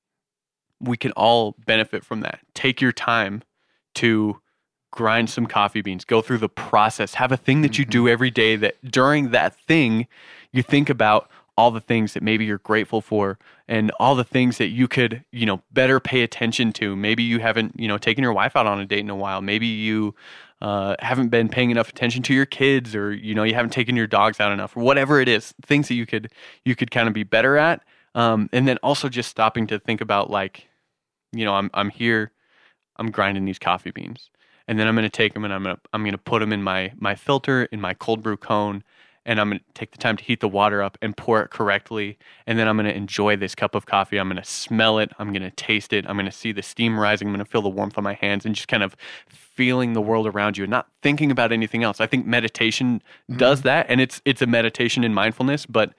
we can all benefit from that. Take your time to grind some coffee beans, go through the process, have a thing that you do every day that during that thing, you think about all the things that maybe you're grateful for and all the things that you could, you know, better pay attention to. Maybe you haven't, you know, taken your wife out on a date in a while. Maybe you haven't been paying enough attention to your kids, or, you know, you haven't taken your dogs out enough, or whatever it is, things that you could kind of be better at. And then also just stopping to think about like, you know, I'm here, I'm grinding these coffee beans, and then I'm going to take them and I'm going to put them in my filter, in my cold brew cone. And I'm going to take the time to heat the water up and pour it correctly. And then I'm going to enjoy this cup of coffee. I'm going to smell it. I'm going to taste it. I'm going to see the steam rising. I'm going to feel the warmth on my hands and just kind of feeling the world around you and not thinking about anything else. I think meditation does that. And it's a meditation in mindfulness. But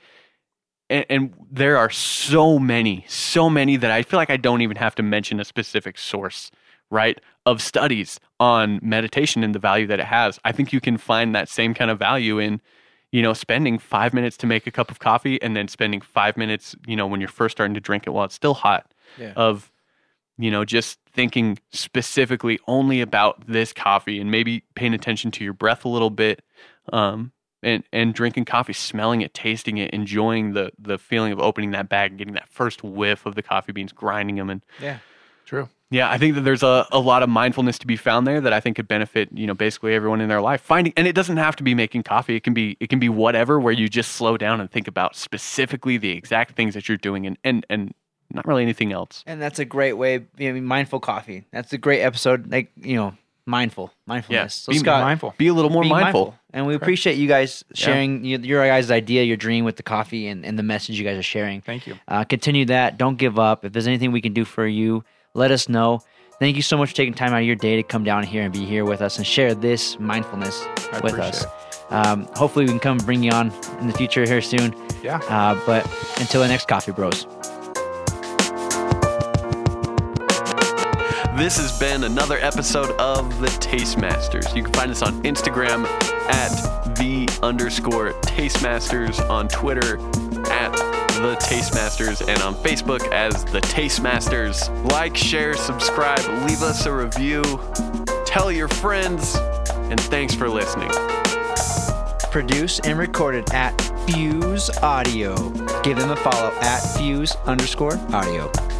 and there are so many that I feel like I don't even have to mention a specific source, right, of studies on meditation and the value that it has. I think you can find that same kind of value in, you know, spending 5 minutes to make a cup of coffee and then spending 5 minutes, you know, when you're first starting to drink it while it's still hot, of, you know, just thinking specifically only about this coffee and maybe paying attention to your breath a little bit, and drinking coffee, smelling it, tasting it, enjoying the feeling of opening that bag and getting that first whiff of the coffee beans, grinding them. And Yeah, true. yeah, I think that there's a lot of mindfulness to be found there that I think could benefit, you know, basically everyone in their life. Finding, and it doesn't have to be making coffee. It can be whatever, where you just slow down and think about specifically the exact things that you're doing and not really anything else. And that's a great way. I mean, mindful coffee. That's a great episode. Like, you know, mindfulness. Yeah, So Be Scott, mindful. Be a little more being mindful. And we appreciate you guys sharing your guys' idea, your dream with the coffee and the message you guys are sharing. Thank you. Continue that. Don't give up. If there's anything we can do for you, let us know. Thank you so much for taking time out of your day to come down here and be here with us and share this mindfulness with us. Hopefully we can come bring you on in the future here soon. Yeah. But until the next Coffee Bros. This has been another episode of The Tastemasters. You can find us on Instagram at @the_Tastemasters, on Twitter at The Tastemasters, and on Facebook as The Tastemasters. Like, share, subscribe, leave us a review, tell your friends, and thanks for listening. Produced and recorded at Fuse Audio. Give them a follow at Fuse_Audio.